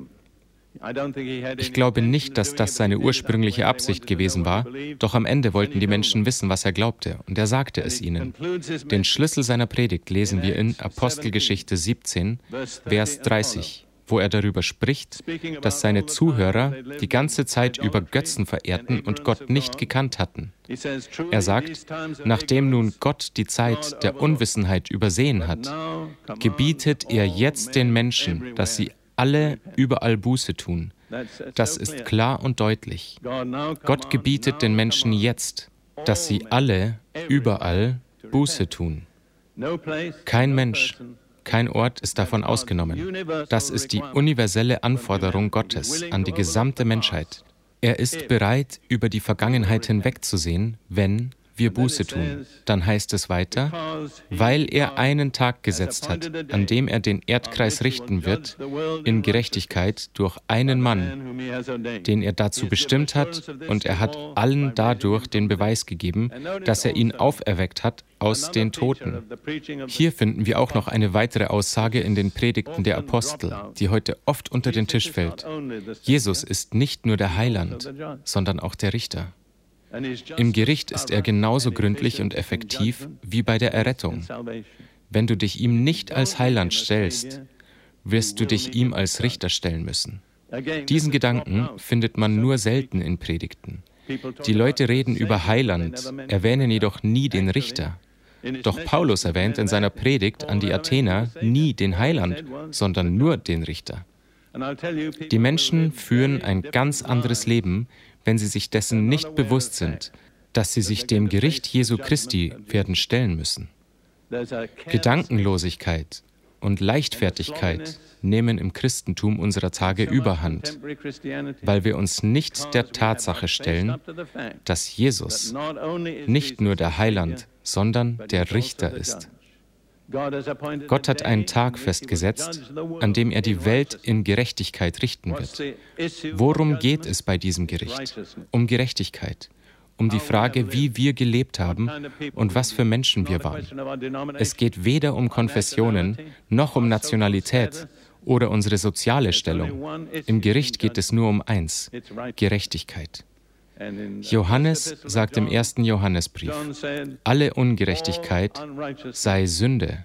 Ich glaube nicht, dass das seine ursprüngliche Absicht gewesen war, doch am Ende wollten die Menschen wissen, was er glaubte, und er sagte es ihnen. Den Schlüssel seiner Predigt lesen wir in Apostelgeschichte 17, Vers 30. Wo er darüber spricht, dass seine Zuhörer die ganze Zeit über Götzen verehrten und Gott nicht gekannt hatten. Er sagt, nachdem nun Gott die Zeit der Unwissenheit übersehen hat, gebietet er jetzt den Menschen, dass sie alle überall Buße tun. Das ist klar und deutlich. Gott gebietet den Menschen jetzt, dass sie alle überall Buße tun. Kein Mensch, kein Ort ist davon ausgenommen. Das ist die universelle Anforderung Gottes an die gesamte Menschheit. Er ist bereit, über die Vergangenheit hinwegzusehen, wenn wir Buße tun. Dann heißt es weiter, weil er einen Tag gesetzt hat, an dem er den Erdkreis richten wird, in Gerechtigkeit durch einen Mann, den er dazu bestimmt hat, und er hat allen dadurch den Beweis gegeben, dass er ihn auferweckt hat aus den Toten. Hier finden wir auch noch eine weitere Aussage in den Predigten der Apostel, die heute oft unter den Tisch fällt. Jesus ist nicht nur der Heiland, sondern auch der Richter. Im Gericht ist er genauso gründlich und effektiv wie bei der Errettung. Wenn du dich ihm nicht als Heiland stellst, wirst du dich ihm als Richter stellen müssen. Diesen Gedanken findet man nur selten in Predigten. Die Leute reden über Heiland, erwähnen jedoch nie den Richter. Doch Paulus erwähnt in seiner Predigt an die Athener nie den Heiland, sondern nur den Richter. Die Menschen führen ein ganz anderes Leben, wenn sie sich dessen nicht bewusst sind, dass sie sich dem Gericht Jesu Christi werden stellen müssen. Gedankenlosigkeit, und Leichtfertigkeit nehmen im Christentum unserer Tage überhand, weil wir uns nicht der Tatsache stellen, dass Jesus nicht nur der Heiland, sondern der Richter ist. Gott hat einen Tag festgesetzt, an dem er die Welt in Gerechtigkeit richten wird. Worum geht es bei diesem Gericht? Um Gerechtigkeit. Um die Frage, wie wir gelebt haben und was für Menschen wir waren. Es geht weder um Konfessionen noch um Nationalität oder unsere soziale Stellung. Im Gericht geht es nur um eins: Gerechtigkeit. Johannes sagt im 1. Johannesbrief, alle Ungerechtigkeit sei Sünde.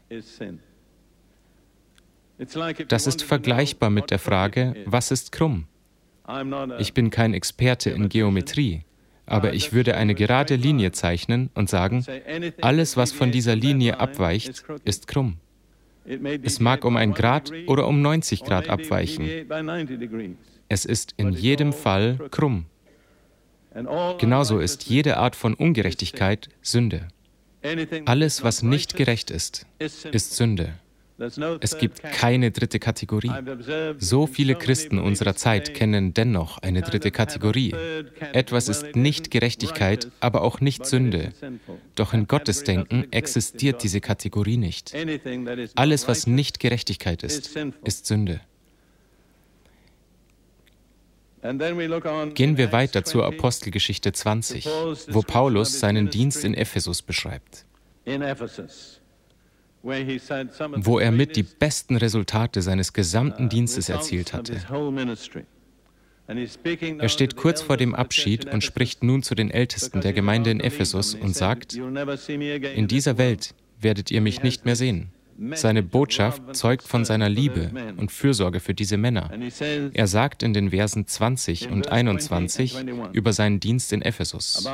Das ist vergleichbar mit der Frage, was ist krumm? Ich bin kein Experte in Geometrie, aber ich würde eine gerade Linie zeichnen und sagen, alles, was von dieser Linie abweicht, ist krumm. Es mag um 1 Grad oder um 90 Grad abweichen. Es ist in jedem Fall krumm. Genauso ist jede Art von Ungerechtigkeit Sünde. Alles, was nicht gerecht ist, ist Sünde. Es gibt keine dritte Kategorie. So viele Christen unserer Zeit kennen dennoch eine dritte Kategorie. Etwas ist nicht Gerechtigkeit, aber auch nicht Sünde. Doch in Gottes Denken existiert diese Kategorie nicht. Alles, was nicht Gerechtigkeit ist, ist Sünde. Gehen wir weiter zur Apostelgeschichte 20, wo Paulus seinen Dienst in Ephesus beschreibt, wo er mit die besten Resultate seines gesamten Dienstes erzielt hatte. Er steht kurz vor dem Abschied und spricht nun zu den Ältesten der Gemeinde in Ephesus und sagt, in dieser Welt werdet ihr mich nicht mehr sehen. Seine Botschaft zeugt von seiner Liebe und Fürsorge für diese Männer. Er sagt in den Versen 20 und 21 über seinen Dienst in Ephesus: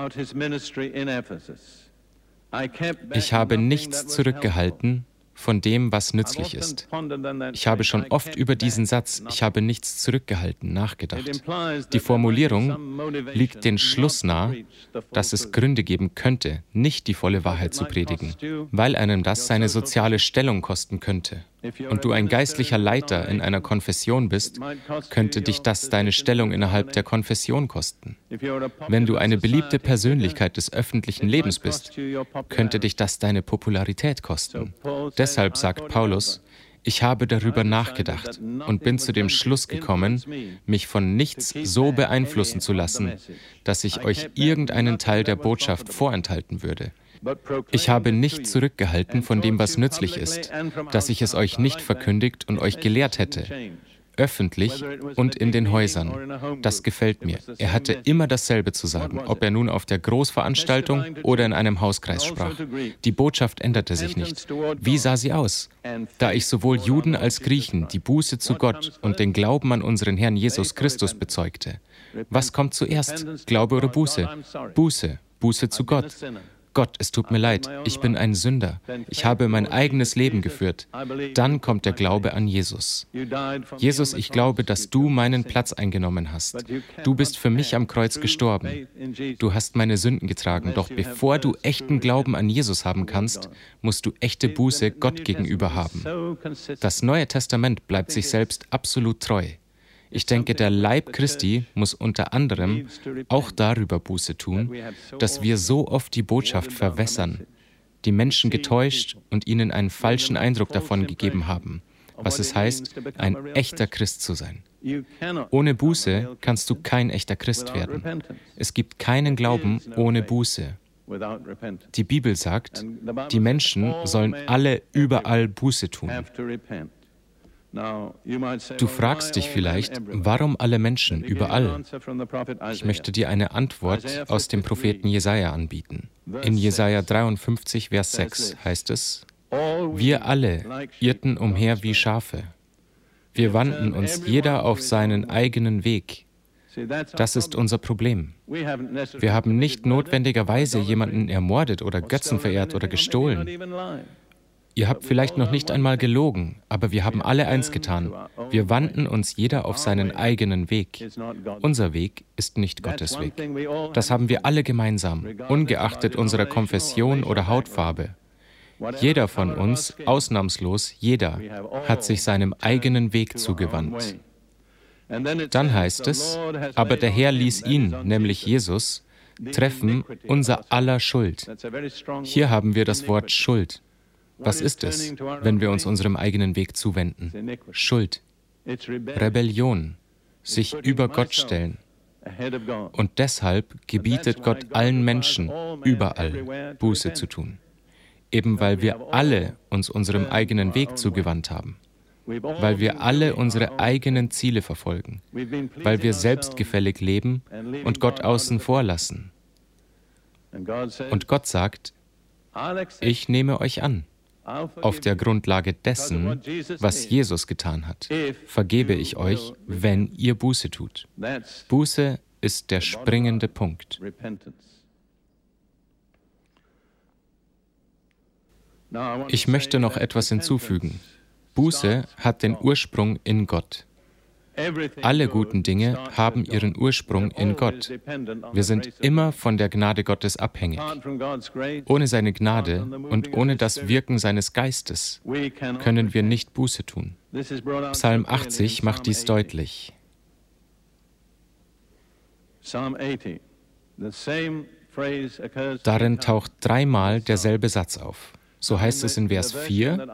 Ich habe nichts zurückgehalten von dem, was nützlich ist. Ich habe schon oft über diesen Satz, ich habe nichts zurückgehalten, nachgedacht. Die Formulierung liegt den Schluss nahe, dass es Gründe geben könnte, nicht die volle Wahrheit zu predigen, weil einem das seine soziale Stellung kosten könnte. Und du ein geistlicher Leiter in einer Konfession bist, könnte dich das deine Stellung innerhalb der Konfession kosten. Wenn du eine beliebte Persönlichkeit des öffentlichen Lebens bist, könnte dich das deine Popularität kosten. Deshalb sagt Paulus, ich habe darüber nachgedacht und bin zu dem Schluss gekommen, mich von nichts so beeinflussen zu lassen, dass ich euch irgendeinen Teil der Botschaft vorenthalten würde. Ich habe nicht zurückgehalten von dem, was nützlich ist, dass ich es euch nicht verkündigt und euch gelehrt hätte, öffentlich und in den Häusern. Das gefällt mir. Er hatte immer dasselbe zu sagen, ob er nun auf der Großveranstaltung oder in einem Hauskreis sprach. Die Botschaft änderte sich nicht. Wie sah sie aus? Da ich sowohl Juden als Griechen die Buße zu Gott und den Glauben an unseren Herrn Jesus Christus bezeugte. Was kommt zuerst? Glaube oder Buße? Buße. Buße zu Gott. Gott, es tut mir leid, ich bin ein Sünder. Ich habe mein eigenes Leben geführt. Dann kommt der Glaube an Jesus. Jesus, ich glaube, dass du meinen Platz eingenommen hast. Du bist für mich am Kreuz gestorben. Du hast meine Sünden getragen. Doch bevor du echten Glauben an Jesus haben kannst, musst du echte Buße Gott gegenüber haben. Das Neue Testament bleibt sich selbst absolut treu. Ich denke, der Leib Christi muss unter anderem auch darüber Buße tun, dass wir so oft die Botschaft verwässern, die Menschen getäuscht und ihnen einen falschen Eindruck davon gegeben haben, was es heißt, ein echter Christ zu sein. Ohne Buße kannst du kein echter Christ werden. Es gibt keinen Glauben ohne Buße. Die Bibel sagt, die Menschen sollen alle überall Buße tun. Du fragst dich vielleicht, warum alle Menschen überall? Ich möchte dir eine Antwort aus dem Propheten Jesaja anbieten. In Jesaja 53, Vers 6 heißt es: Wir alle irrten umher wie Schafe. Wir wandten uns jeder auf seinen eigenen Weg. Das ist unser Problem. Wir haben nicht notwendigerweise jemanden ermordet oder Götzen verehrt oder gestohlen. Ihr habt vielleicht noch nicht einmal gelogen, aber wir haben alle eins getan. Wir wandten uns jeder auf seinen eigenen Weg. Unser Weg ist nicht Gottes Weg. Das haben wir alle gemeinsam, ungeachtet unserer Konfession oder Hautfarbe. Jeder von uns, ausnahmslos jeder, hat sich seinem eigenen Weg zugewandt. Dann heißt es, aber der Herr ließ ihn, nämlich Jesus, treffen unser aller Schuld. Hier haben wir das Wort Schuld. Was ist es, wenn wir uns unserem eigenen Weg zuwenden? Schuld, Rebellion, sich über Gott stellen. Und deshalb gebietet Gott allen Menschen, überall, Buße zu tun. Eben weil wir alle uns unserem eigenen Weg zugewandt haben. Weil wir alle unsere eigenen Ziele verfolgen. Weil wir selbstgefällig leben und Gott außen vor lassen. Und Gott sagt, ich nehme euch an. Auf der Grundlage dessen, was Jesus getan hat, vergebe ich euch, wenn ihr Buße tut. Buße ist der springende Punkt. Ich möchte noch etwas hinzufügen. Buße hat den Ursprung in Gott. Alle guten Dinge haben ihren Ursprung in Gott. Wir sind immer von der Gnade Gottes abhängig. Ohne seine Gnade und ohne das Wirken seines Geistes können wir nicht Buße tun. Psalm 80 macht dies deutlich. Darin taucht dreimal derselbe Satz auf. So heißt es in Vers 4.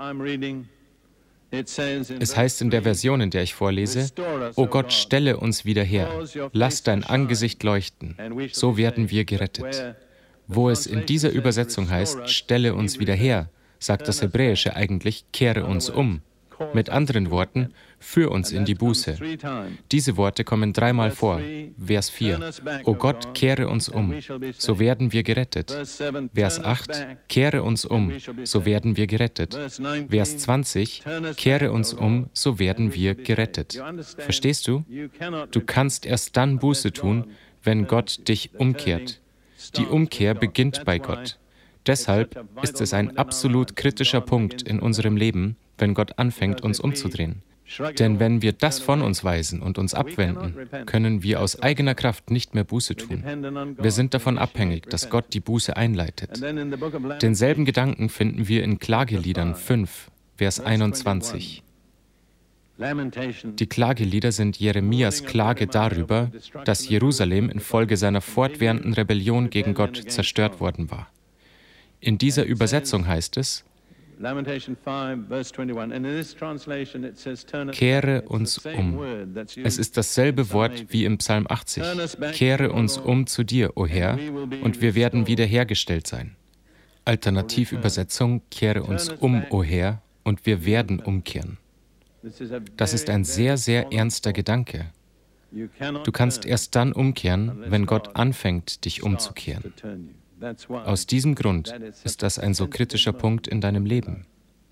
Es heißt in der Version, in der ich vorlese, O Gott, stelle uns wieder her, lass dein Angesicht leuchten, so werden wir gerettet. Wo es in dieser Übersetzung heißt, stelle uns wieder her, sagt das Hebräische eigentlich, kehre uns um. Mit anderen Worten, führ uns in die Buße. Diese Worte kommen dreimal vor. Vers 4. O Gott, kehre uns um, so werden wir gerettet. Vers 8. Kehre uns um, so werden wir gerettet. Vers 20. Kehre uns um, so werden wir gerettet. Verstehst du? Du kannst erst dann Buße tun, wenn Gott dich umkehrt. Die Umkehr beginnt bei Gott. Deshalb ist es ein absolut kritischer Punkt in unserem Leben, wenn Gott anfängt, uns umzudrehen. Denn wenn wir das von uns weisen und uns abwenden, können wir aus eigener Kraft nicht mehr Buße tun. Wir sind davon abhängig, dass Gott die Buße einleitet. Denselben Gedanken finden wir in Klageliedern 5, Vers 21. Die Klagelieder sind Jeremias Klage darüber, dass Jerusalem infolge seiner fortwährenden Rebellion gegen Gott zerstört worden war. In dieser Übersetzung heißt es, kehre uns um. Es ist dasselbe Wort wie im Psalm 80. Kehre uns um zu dir, o Herr, und wir werden wiederhergestellt sein. Alternativübersetzung, kehre uns um, o Herr, und wir werden umkehren. Das ist ein sehr, sehr ernster Gedanke. Du kannst erst dann umkehren, wenn Gott anfängt, dich umzukehren. Aus diesem Grund ist das ein so kritischer Punkt in deinem Leben.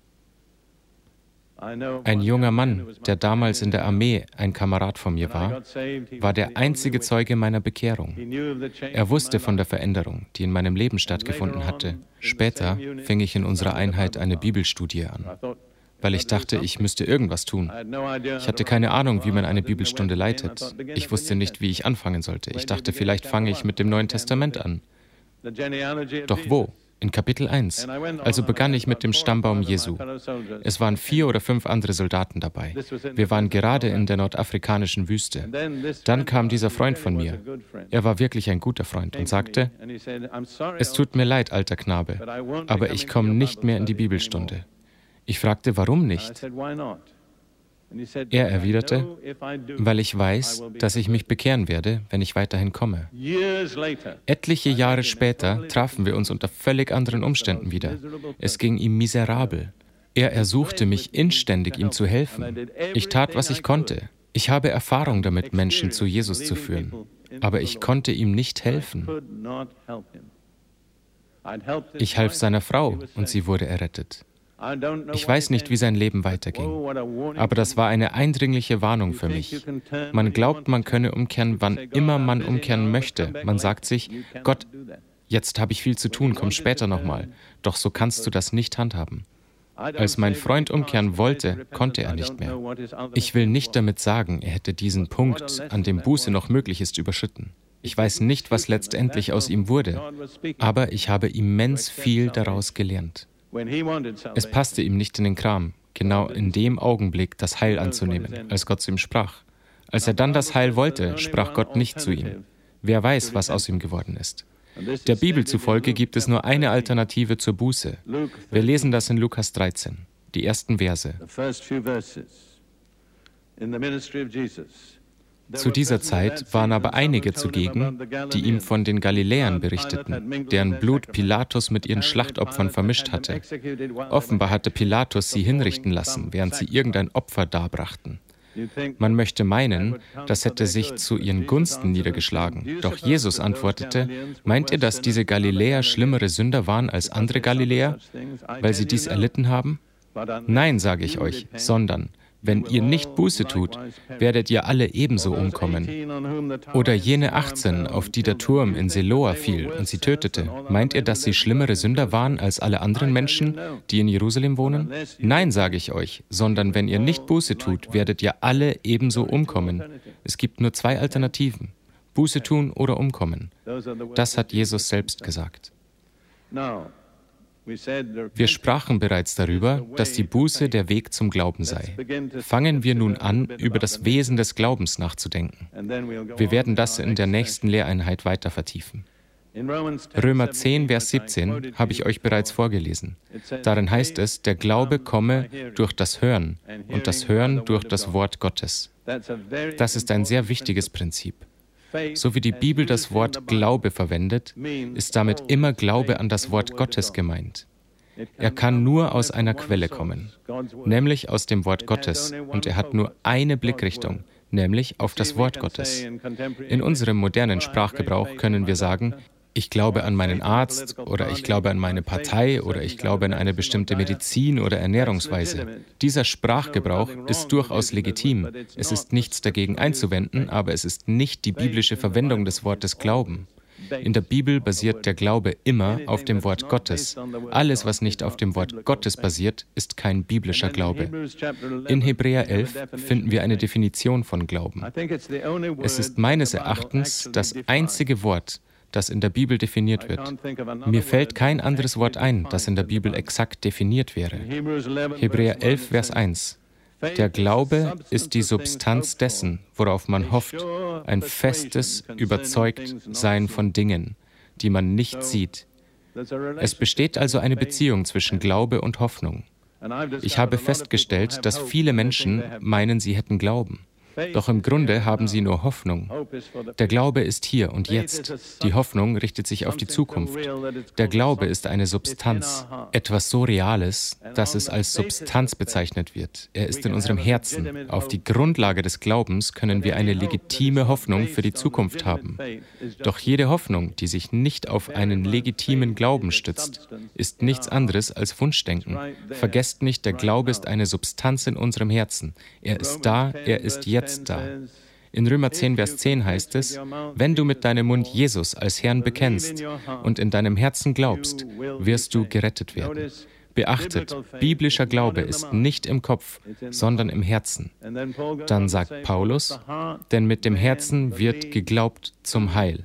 Ein junger Mann, der damals in der Armee ein Kamerad von mir war der einzige Zeuge meiner Bekehrung. Er wusste von der Veränderung, die in meinem Leben stattgefunden hatte. Später fing ich in unserer Einheit eine Bibelstudie an, weil ich dachte, ich müsste irgendwas tun. Ich hatte keine Ahnung, wie man eine Bibelstunde leitet. Ich wusste nicht, wie ich anfangen sollte. Ich dachte, vielleicht fange ich mit dem Neuen Testament an. Doch wo? In Kapitel 1. Also begann ich mit dem Stammbaum Jesu. Es waren 4 oder 5 andere Soldaten dabei. Wir waren gerade in der nordafrikanischen Wüste. Dann kam dieser Freund von mir. Er war wirklich ein guter Freund und sagte, es tut mir leid, alter Knabe, aber ich komme nicht mehr in die Bibelstunde. Ich fragte, warum nicht? Er erwiderte, weil ich weiß, dass ich mich bekehren werde, wenn ich weiterhin komme. Etliche Jahre später trafen wir uns unter völlig anderen Umständen wieder. Es ging ihm miserabel. Er ersuchte mich inständig, ihm zu helfen. Ich tat, was ich konnte. Ich habe Erfahrung damit, Menschen zu Jesus zu führen. Aber ich konnte ihm nicht helfen. Ich half seiner Frau und sie wurde errettet. Ich weiß nicht, wie sein Leben weiterging, aber das war eine eindringliche Warnung für mich. Man glaubt, man könne umkehren, wann immer man umkehren möchte. Man sagt sich, Gott, jetzt habe ich viel zu tun, komm später nochmal. Doch so kannst du das nicht handhaben. Als mein Freund umkehren wollte, konnte er nicht mehr. Ich will nicht damit sagen, er hätte diesen Punkt, an dem Buße noch möglich ist, überschritten. Ich weiß nicht, was letztendlich aus ihm wurde, aber ich habe immens viel daraus gelernt. Es passte ihm nicht in den Kram, genau in dem Augenblick das Heil anzunehmen, als Gott zu ihm sprach. Als er dann das Heil wollte, sprach Gott nicht zu ihm. Wer weiß, was aus ihm geworden ist. Der Bibel zufolge gibt es nur eine Alternative zur Buße. Wir lesen das in Lukas 13, die ersten Verse. Zu dieser Zeit waren aber einige zugegen, die ihm von den Galiläern berichteten, deren Blut Pilatus mit ihren Schlachtopfern vermischt hatte. Offenbar hatte Pilatus sie hinrichten lassen, während sie irgendein Opfer darbrachten. Man möchte meinen, das hätte sich zu ihren Gunsten niedergeschlagen. Doch Jesus antwortete, meint ihr, dass diese Galiläer schlimmere Sünder waren als andere Galiläer, weil sie dies erlitten haben? Nein, sage ich euch, sondern wenn ihr nicht Buße tut, werdet ihr alle ebenso umkommen. Oder jene 18, auf die der Turm in Siloa fiel und sie tötete. Meint ihr, dass sie schlimmere Sünder waren als alle anderen Menschen, die in Jerusalem wohnen? Nein, sage ich euch, sondern wenn ihr nicht Buße tut, werdet ihr alle ebenso umkommen. Es gibt nur zwei Alternativen: Buße tun oder umkommen. Das hat Jesus selbst gesagt. Wir sprachen bereits darüber, dass die Buße der Weg zum Glauben sei. Fangen wir nun an, über das Wesen des Glaubens nachzudenken. Wir werden das in der nächsten Lehreinheit weiter vertiefen. Römer 10, Vers 17 habe ich euch bereits vorgelesen. Darin heißt es, der Glaube komme durch das Hören und das Hören durch das Wort Gottes. Das ist ein sehr wichtiges Prinzip. So wie die Bibel das Wort Glaube verwendet, ist damit immer Glaube an das Wort Gottes gemeint. Er kann nur aus einer Quelle kommen, nämlich aus dem Wort Gottes, und er hat nur eine Blickrichtung, nämlich auf das Wort Gottes. In unserem modernen Sprachgebrauch können wir sagen, ich glaube an meinen Arzt oder ich glaube an meine Partei oder ich glaube an eine bestimmte Medizin oder Ernährungsweise. Dieser Sprachgebrauch ist durchaus legitim. Es ist nichts dagegen einzuwenden, aber es ist nicht die biblische Verwendung des Wortes Glauben. In der Bibel basiert der Glaube immer auf dem Wort Gottes. Alles, was nicht auf dem Wort Gottes basiert, ist kein biblischer Glaube. In Hebräer 11 finden wir eine Definition von Glauben. Es ist meines Erachtens das einzige Wort, das in der Bibel definiert wird. Mir fällt kein anderes Wort ein, das in der Bibel exakt definiert wäre. Hebräer 11, Vers 1. Der Glaube ist die Substanz dessen, worauf man hofft, ein festes Überzeugtsein von Dingen, die man nicht sieht. Es besteht also eine Beziehung zwischen Glaube und Hoffnung. Ich habe festgestellt, dass viele Menschen meinen, sie hätten Glauben. Doch im Grunde haben sie nur Hoffnung. Der Glaube ist hier und jetzt. Die Hoffnung richtet sich auf die Zukunft. Der Glaube ist eine Substanz, etwas so Reales, dass es als Substanz bezeichnet wird. Er ist in unserem Herzen. Auf die Grundlage des Glaubens können wir eine legitime Hoffnung für die Zukunft haben. Doch jede Hoffnung, die sich nicht auf einen legitimen Glauben stützt, ist nichts anderes als Wunschdenken. Vergesst nicht, der Glaube ist eine Substanz in unserem Herzen. Er ist da, er ist jetzt da. In Römer 10, Vers 10 heißt es, wenn du mit deinem Mund Jesus als Herrn bekennst und in deinem Herzen glaubst, wirst du gerettet werden. Beachtet, biblischer Glaube ist nicht im Kopf, sondern im Herzen. Dann sagt Paulus, denn mit dem Herzen wird geglaubt zum Heil.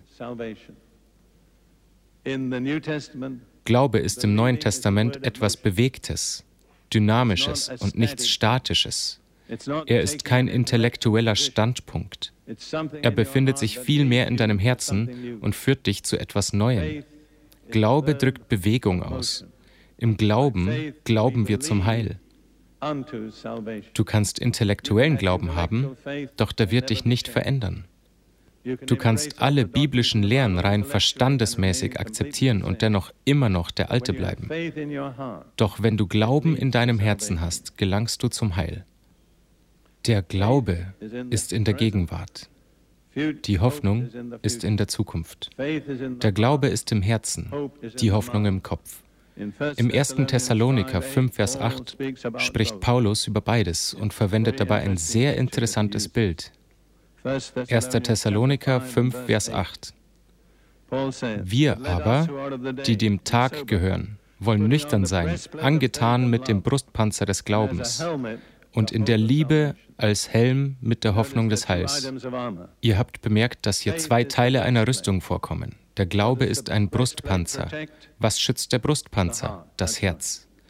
Glaube ist im Neuen Testament etwas Bewegtes, Dynamisches und nichts Statisches. Er ist kein intellektueller Standpunkt. Er befindet sich vielmehr in deinem Herzen und führt dich zu etwas Neuem. Glaube drückt Bewegung aus. Im Glauben glauben wir zum Heil. Du kannst intellektuellen Glauben haben, doch der wird dich nicht verändern. Du kannst alle biblischen Lehren rein verstandesmäßig akzeptieren und dennoch immer noch der Alte bleiben. Doch wenn du Glauben in deinem Herzen hast, gelangst du zum Heil. Der Glaube ist in der Gegenwart. Die Hoffnung ist in der Zukunft. Der Glaube ist im Herzen, die Hoffnung im Kopf. Im 1. Thessaloniker 5, Vers 8 spricht Paulus über beides und verwendet dabei ein sehr interessantes Bild. 1. Thessaloniker 5, Vers 8. Wir aber, die dem Tag gehören, wollen nüchtern sein, angetan mit dem Brustpanzer des Glaubens und in der Liebe als Helm mit der Hoffnung des Heils. Ihr habt bemerkt, dass hier zwei Teile einer Rüstung vorkommen. Der Glaube ist ein Brustpanzer. Was schützt der Brustpanzer? Das Herz.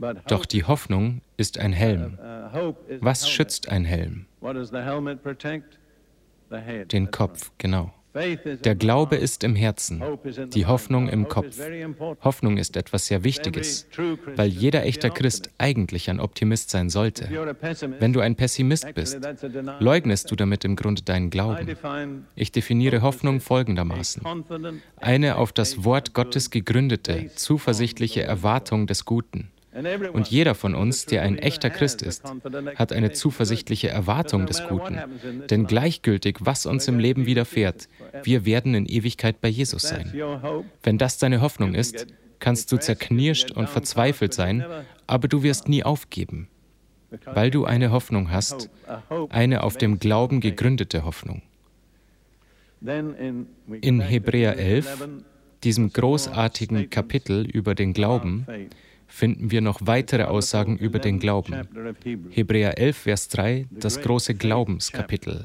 Doch die Hoffnung ist ein Helm. Was schützt ein Helm? Den Kopf, genau. Der Glaube ist im Herzen, die Hoffnung im Kopf. Hoffnung ist etwas sehr Wichtiges, weil jeder echter Christ eigentlich ein Optimist sein sollte. Wenn du ein Pessimist bist, leugnest du damit im Grunde deinen Glauben. Ich definiere Hoffnung folgendermaßen: eine auf das Wort Gottes gegründete, zuversichtliche Erwartung des Guten. Und jeder von uns, der ein echter Christ ist, hat eine zuversichtliche Erwartung des Guten. Denn gleichgültig, was uns im Leben widerfährt, wir werden in Ewigkeit bei Jesus sein. Wenn das deine Hoffnung ist, kannst du zerknirscht und verzweifelt sein, aber du wirst nie aufgeben, weil du eine Hoffnung hast, eine auf dem Glauben gegründete Hoffnung. In Hebräer 11, diesem großartigen Kapitel über den Glauben, finden wir noch weitere Aussagen über den Glauben. Hebräer 11, Vers 3, das große Glaubenskapitel.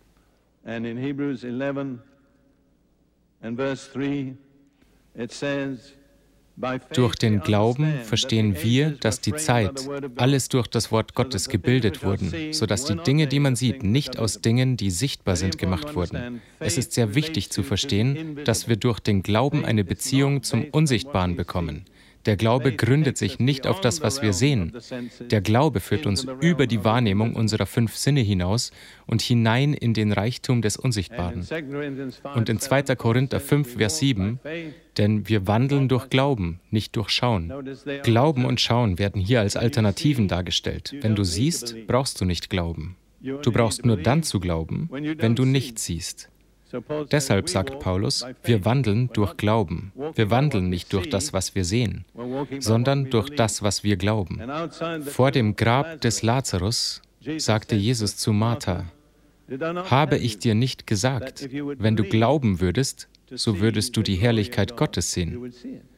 Durch den Glauben verstehen wir, dass die Zeit, alles durch das Wort Gottes gebildet wurden, sodass die Dinge, die man sieht, nicht aus Dingen, die sichtbar sind, gemacht wurden. Es ist sehr wichtig zu verstehen, dass wir durch den Glauben eine Beziehung zum Unsichtbaren bekommen. Der Glaube gründet sich nicht auf das, was wir sehen. Der Glaube führt uns über die Wahrnehmung unserer 5 Sinne hinaus und hinein in den Reichtum des Unsichtbaren. Und in 2. Korinther 5, Vers 7, denn wir wandeln durch Glauben, nicht durch Schauen. Glauben und Schauen werden hier als Alternativen dargestellt. Wenn du siehst, brauchst du nicht glauben. Du brauchst nur dann zu glauben, wenn du nicht siehst. Deshalb sagt Paulus, wir wandeln durch Glauben. Wir wandeln nicht durch das, was wir sehen, sondern durch das, was wir glauben. Vor dem Grab des Lazarus sagte Jesus zu Martha, habe ich dir nicht gesagt, wenn du glauben würdest, so würdest du die Herrlichkeit Gottes sehen.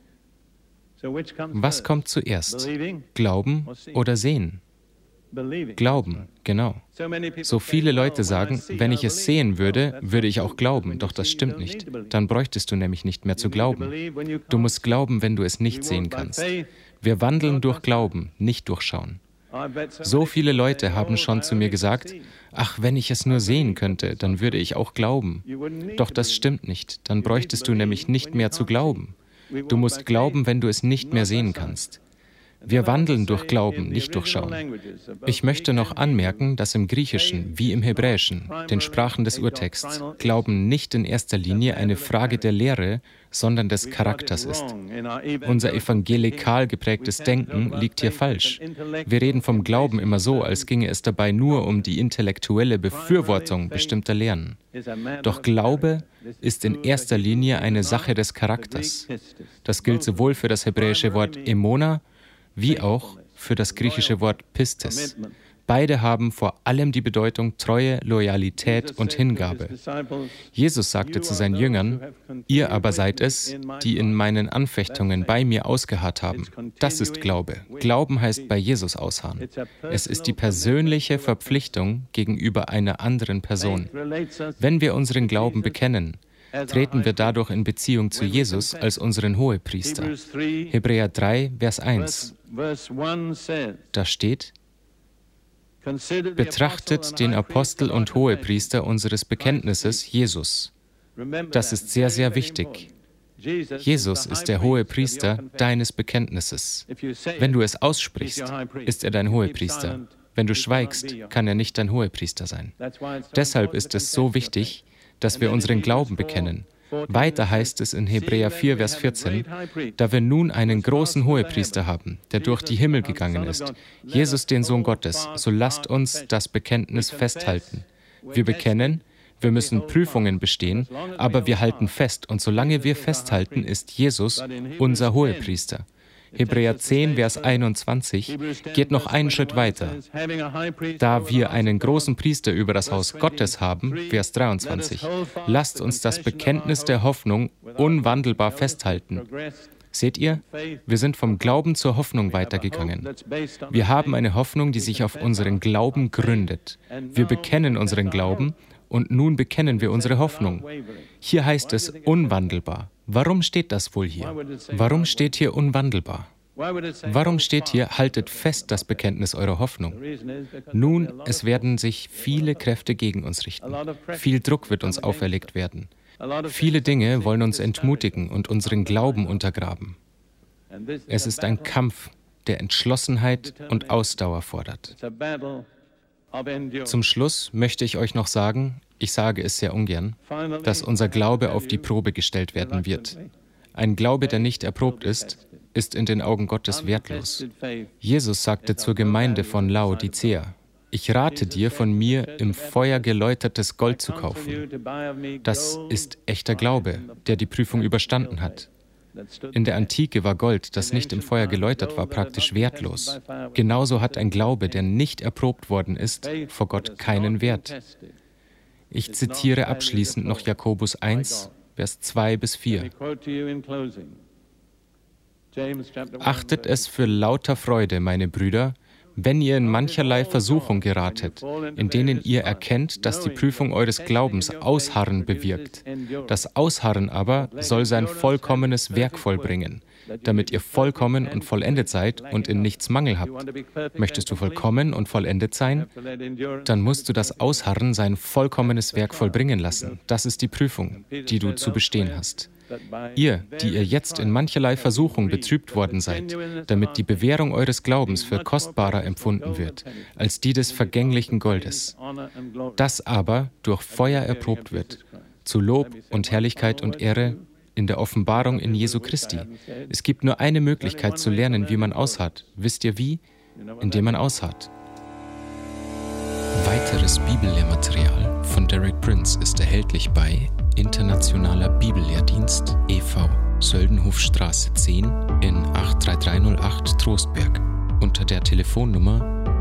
Was kommt zuerst? Glauben oder sehen? Glauben, genau. So viele Leute sagen, wenn ich es sehen würde, würde ich auch glauben. Doch das stimmt nicht. Dann bräuchtest du nämlich nicht mehr zu glauben. Du musst glauben, wenn du es nicht sehen kannst. Wir wandeln durch Glauben, nicht durch Schauen. So viele Leute haben schon zu mir gesagt, ach, wenn ich es nur sehen könnte, dann würde ich auch glauben. Doch das stimmt nicht. Dann bräuchtest du nämlich nicht mehr zu glauben. Du musst glauben, wenn du es nicht mehr sehen kannst. Wir wandeln durch Glauben, nicht durch Schauen. Ich möchte noch anmerken, dass im Griechischen wie im Hebräischen, den Sprachen des Urtexts, Glauben nicht in erster Linie eine Frage der Lehre, sondern des Charakters ist. Unser evangelikal geprägtes Denken liegt hier falsch. Wir reden vom Glauben immer so, als ginge es dabei nur um die intellektuelle Befürwortung bestimmter Lehren. Doch Glaube ist in erster Linie eine Sache des Charakters. Das gilt sowohl für das hebräische Wort Emona, wie auch für das griechische Wort Pistis. Beide haben vor allem die Bedeutung Treue, Loyalität und Hingabe. Jesus sagte zu seinen Jüngern, ihr aber seid es, die in meinen Anfechtungen bei mir ausgeharrt haben. Das ist Glaube. Glauben heißt bei Jesus ausharren. Es ist die persönliche Verpflichtung gegenüber einer anderen Person. Wenn wir unseren Glauben bekennen, treten wir dadurch in Beziehung zu Jesus als unseren Hohepriester. Hebräer 3, Vers 1. Da steht, betrachtet den Apostel und Hohepriester unseres Bekenntnisses, Jesus. Das ist sehr, sehr wichtig. Jesus ist der Hohepriester deines Bekenntnisses. Wenn du es aussprichst, ist er dein Hohepriester. Wenn du schweigst, kann er nicht dein Hohepriester sein. Deshalb ist es so wichtig, dass wir unseren Glauben bekennen. Weiter heißt es in Hebräer 4, Vers 14, da wir nun einen großen Hohepriester haben, der durch die Himmel gegangen ist, Jesus, den Sohn Gottes, so lasst uns das Bekenntnis festhalten. Wir bekennen, wir müssen Prüfungen bestehen, aber wir halten fest und solange wir festhalten, ist Jesus unser Hohepriester. Hebräer 10, Vers 21 geht noch einen Schritt weiter. Da wir einen großen Priester über das Haus Gottes haben, Vers 23, lasst uns das Bekenntnis der Hoffnung unwandelbar festhalten. Seht ihr, wir sind vom Glauben zur Hoffnung weitergegangen. Wir haben eine Hoffnung, die sich auf unseren Glauben gründet. Wir bekennen unseren Glauben und nun bekennen wir unsere Hoffnung. Hier heißt es unwandelbar. Warum steht das wohl hier? Warum steht hier unwandelbar? Warum steht hier, haltet fest das Bekenntnis eurer Hoffnung? Nun, es werden sich viele Kräfte gegen uns richten. Viel Druck wird uns auferlegt werden. Viele Dinge wollen uns entmutigen und unseren Glauben untergraben. Es ist ein Kampf, der Entschlossenheit und Ausdauer fordert. Zum Schluss möchte ich euch noch sagen, ich sage es sehr ungern, dass unser Glaube auf die Probe gestellt werden wird. Ein Glaube, der nicht erprobt ist in den Augen Gottes wertlos. Jesus sagte zur Gemeinde von Laodicea: Ich rate dir, von mir im Feuer geläutertes Gold zu kaufen. Das ist echter Glaube, der die Prüfung überstanden hat. In der Antike war Gold, das nicht im Feuer geläutert war, praktisch wertlos. Genauso hat ein Glaube, der nicht erprobt worden ist, vor Gott keinen Wert. Ich zitiere abschließend noch Jakobus 1, Vers 2 bis 4. Achtet es für lauter Freude, meine Brüder, wenn ihr in mancherlei Versuchung geratet, in denen ihr erkennt, dass die Prüfung eures Glaubens Ausharren bewirkt. Das Ausharren aber soll sein vollkommenes Werk vollbringen, damit ihr vollkommen und vollendet seid und in nichts Mangel habt. Möchtest du vollkommen und vollendet sein? Dann musst du das Ausharren sein vollkommenes Werk vollbringen lassen. Das ist die Prüfung, die du zu bestehen hast. Ihr, die ihr jetzt in mancherlei Versuchung betrübt worden seid, damit die Bewährung eures Glaubens für kostbarer empfunden wird, als die des vergänglichen Goldes, das aber durch Feuer erprobt wird, zu Lob und Herrlichkeit und Ehre in der Offenbarung in Jesu Christi. Es gibt nur eine Möglichkeit zu lernen, wie man ausharrt. Wisst ihr wie? Indem man ausharrt. Weiteres Bibellehrmaterial von Derek Prince ist erhältlich bei Internationaler Bibellehrdienst e.V., Söldenhofstraße 10 in 83308 Trostberg unter der Telefonnummer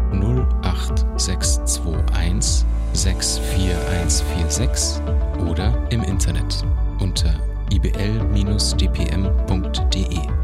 08621 64146 oder im Internet unter ibl-dpm.de.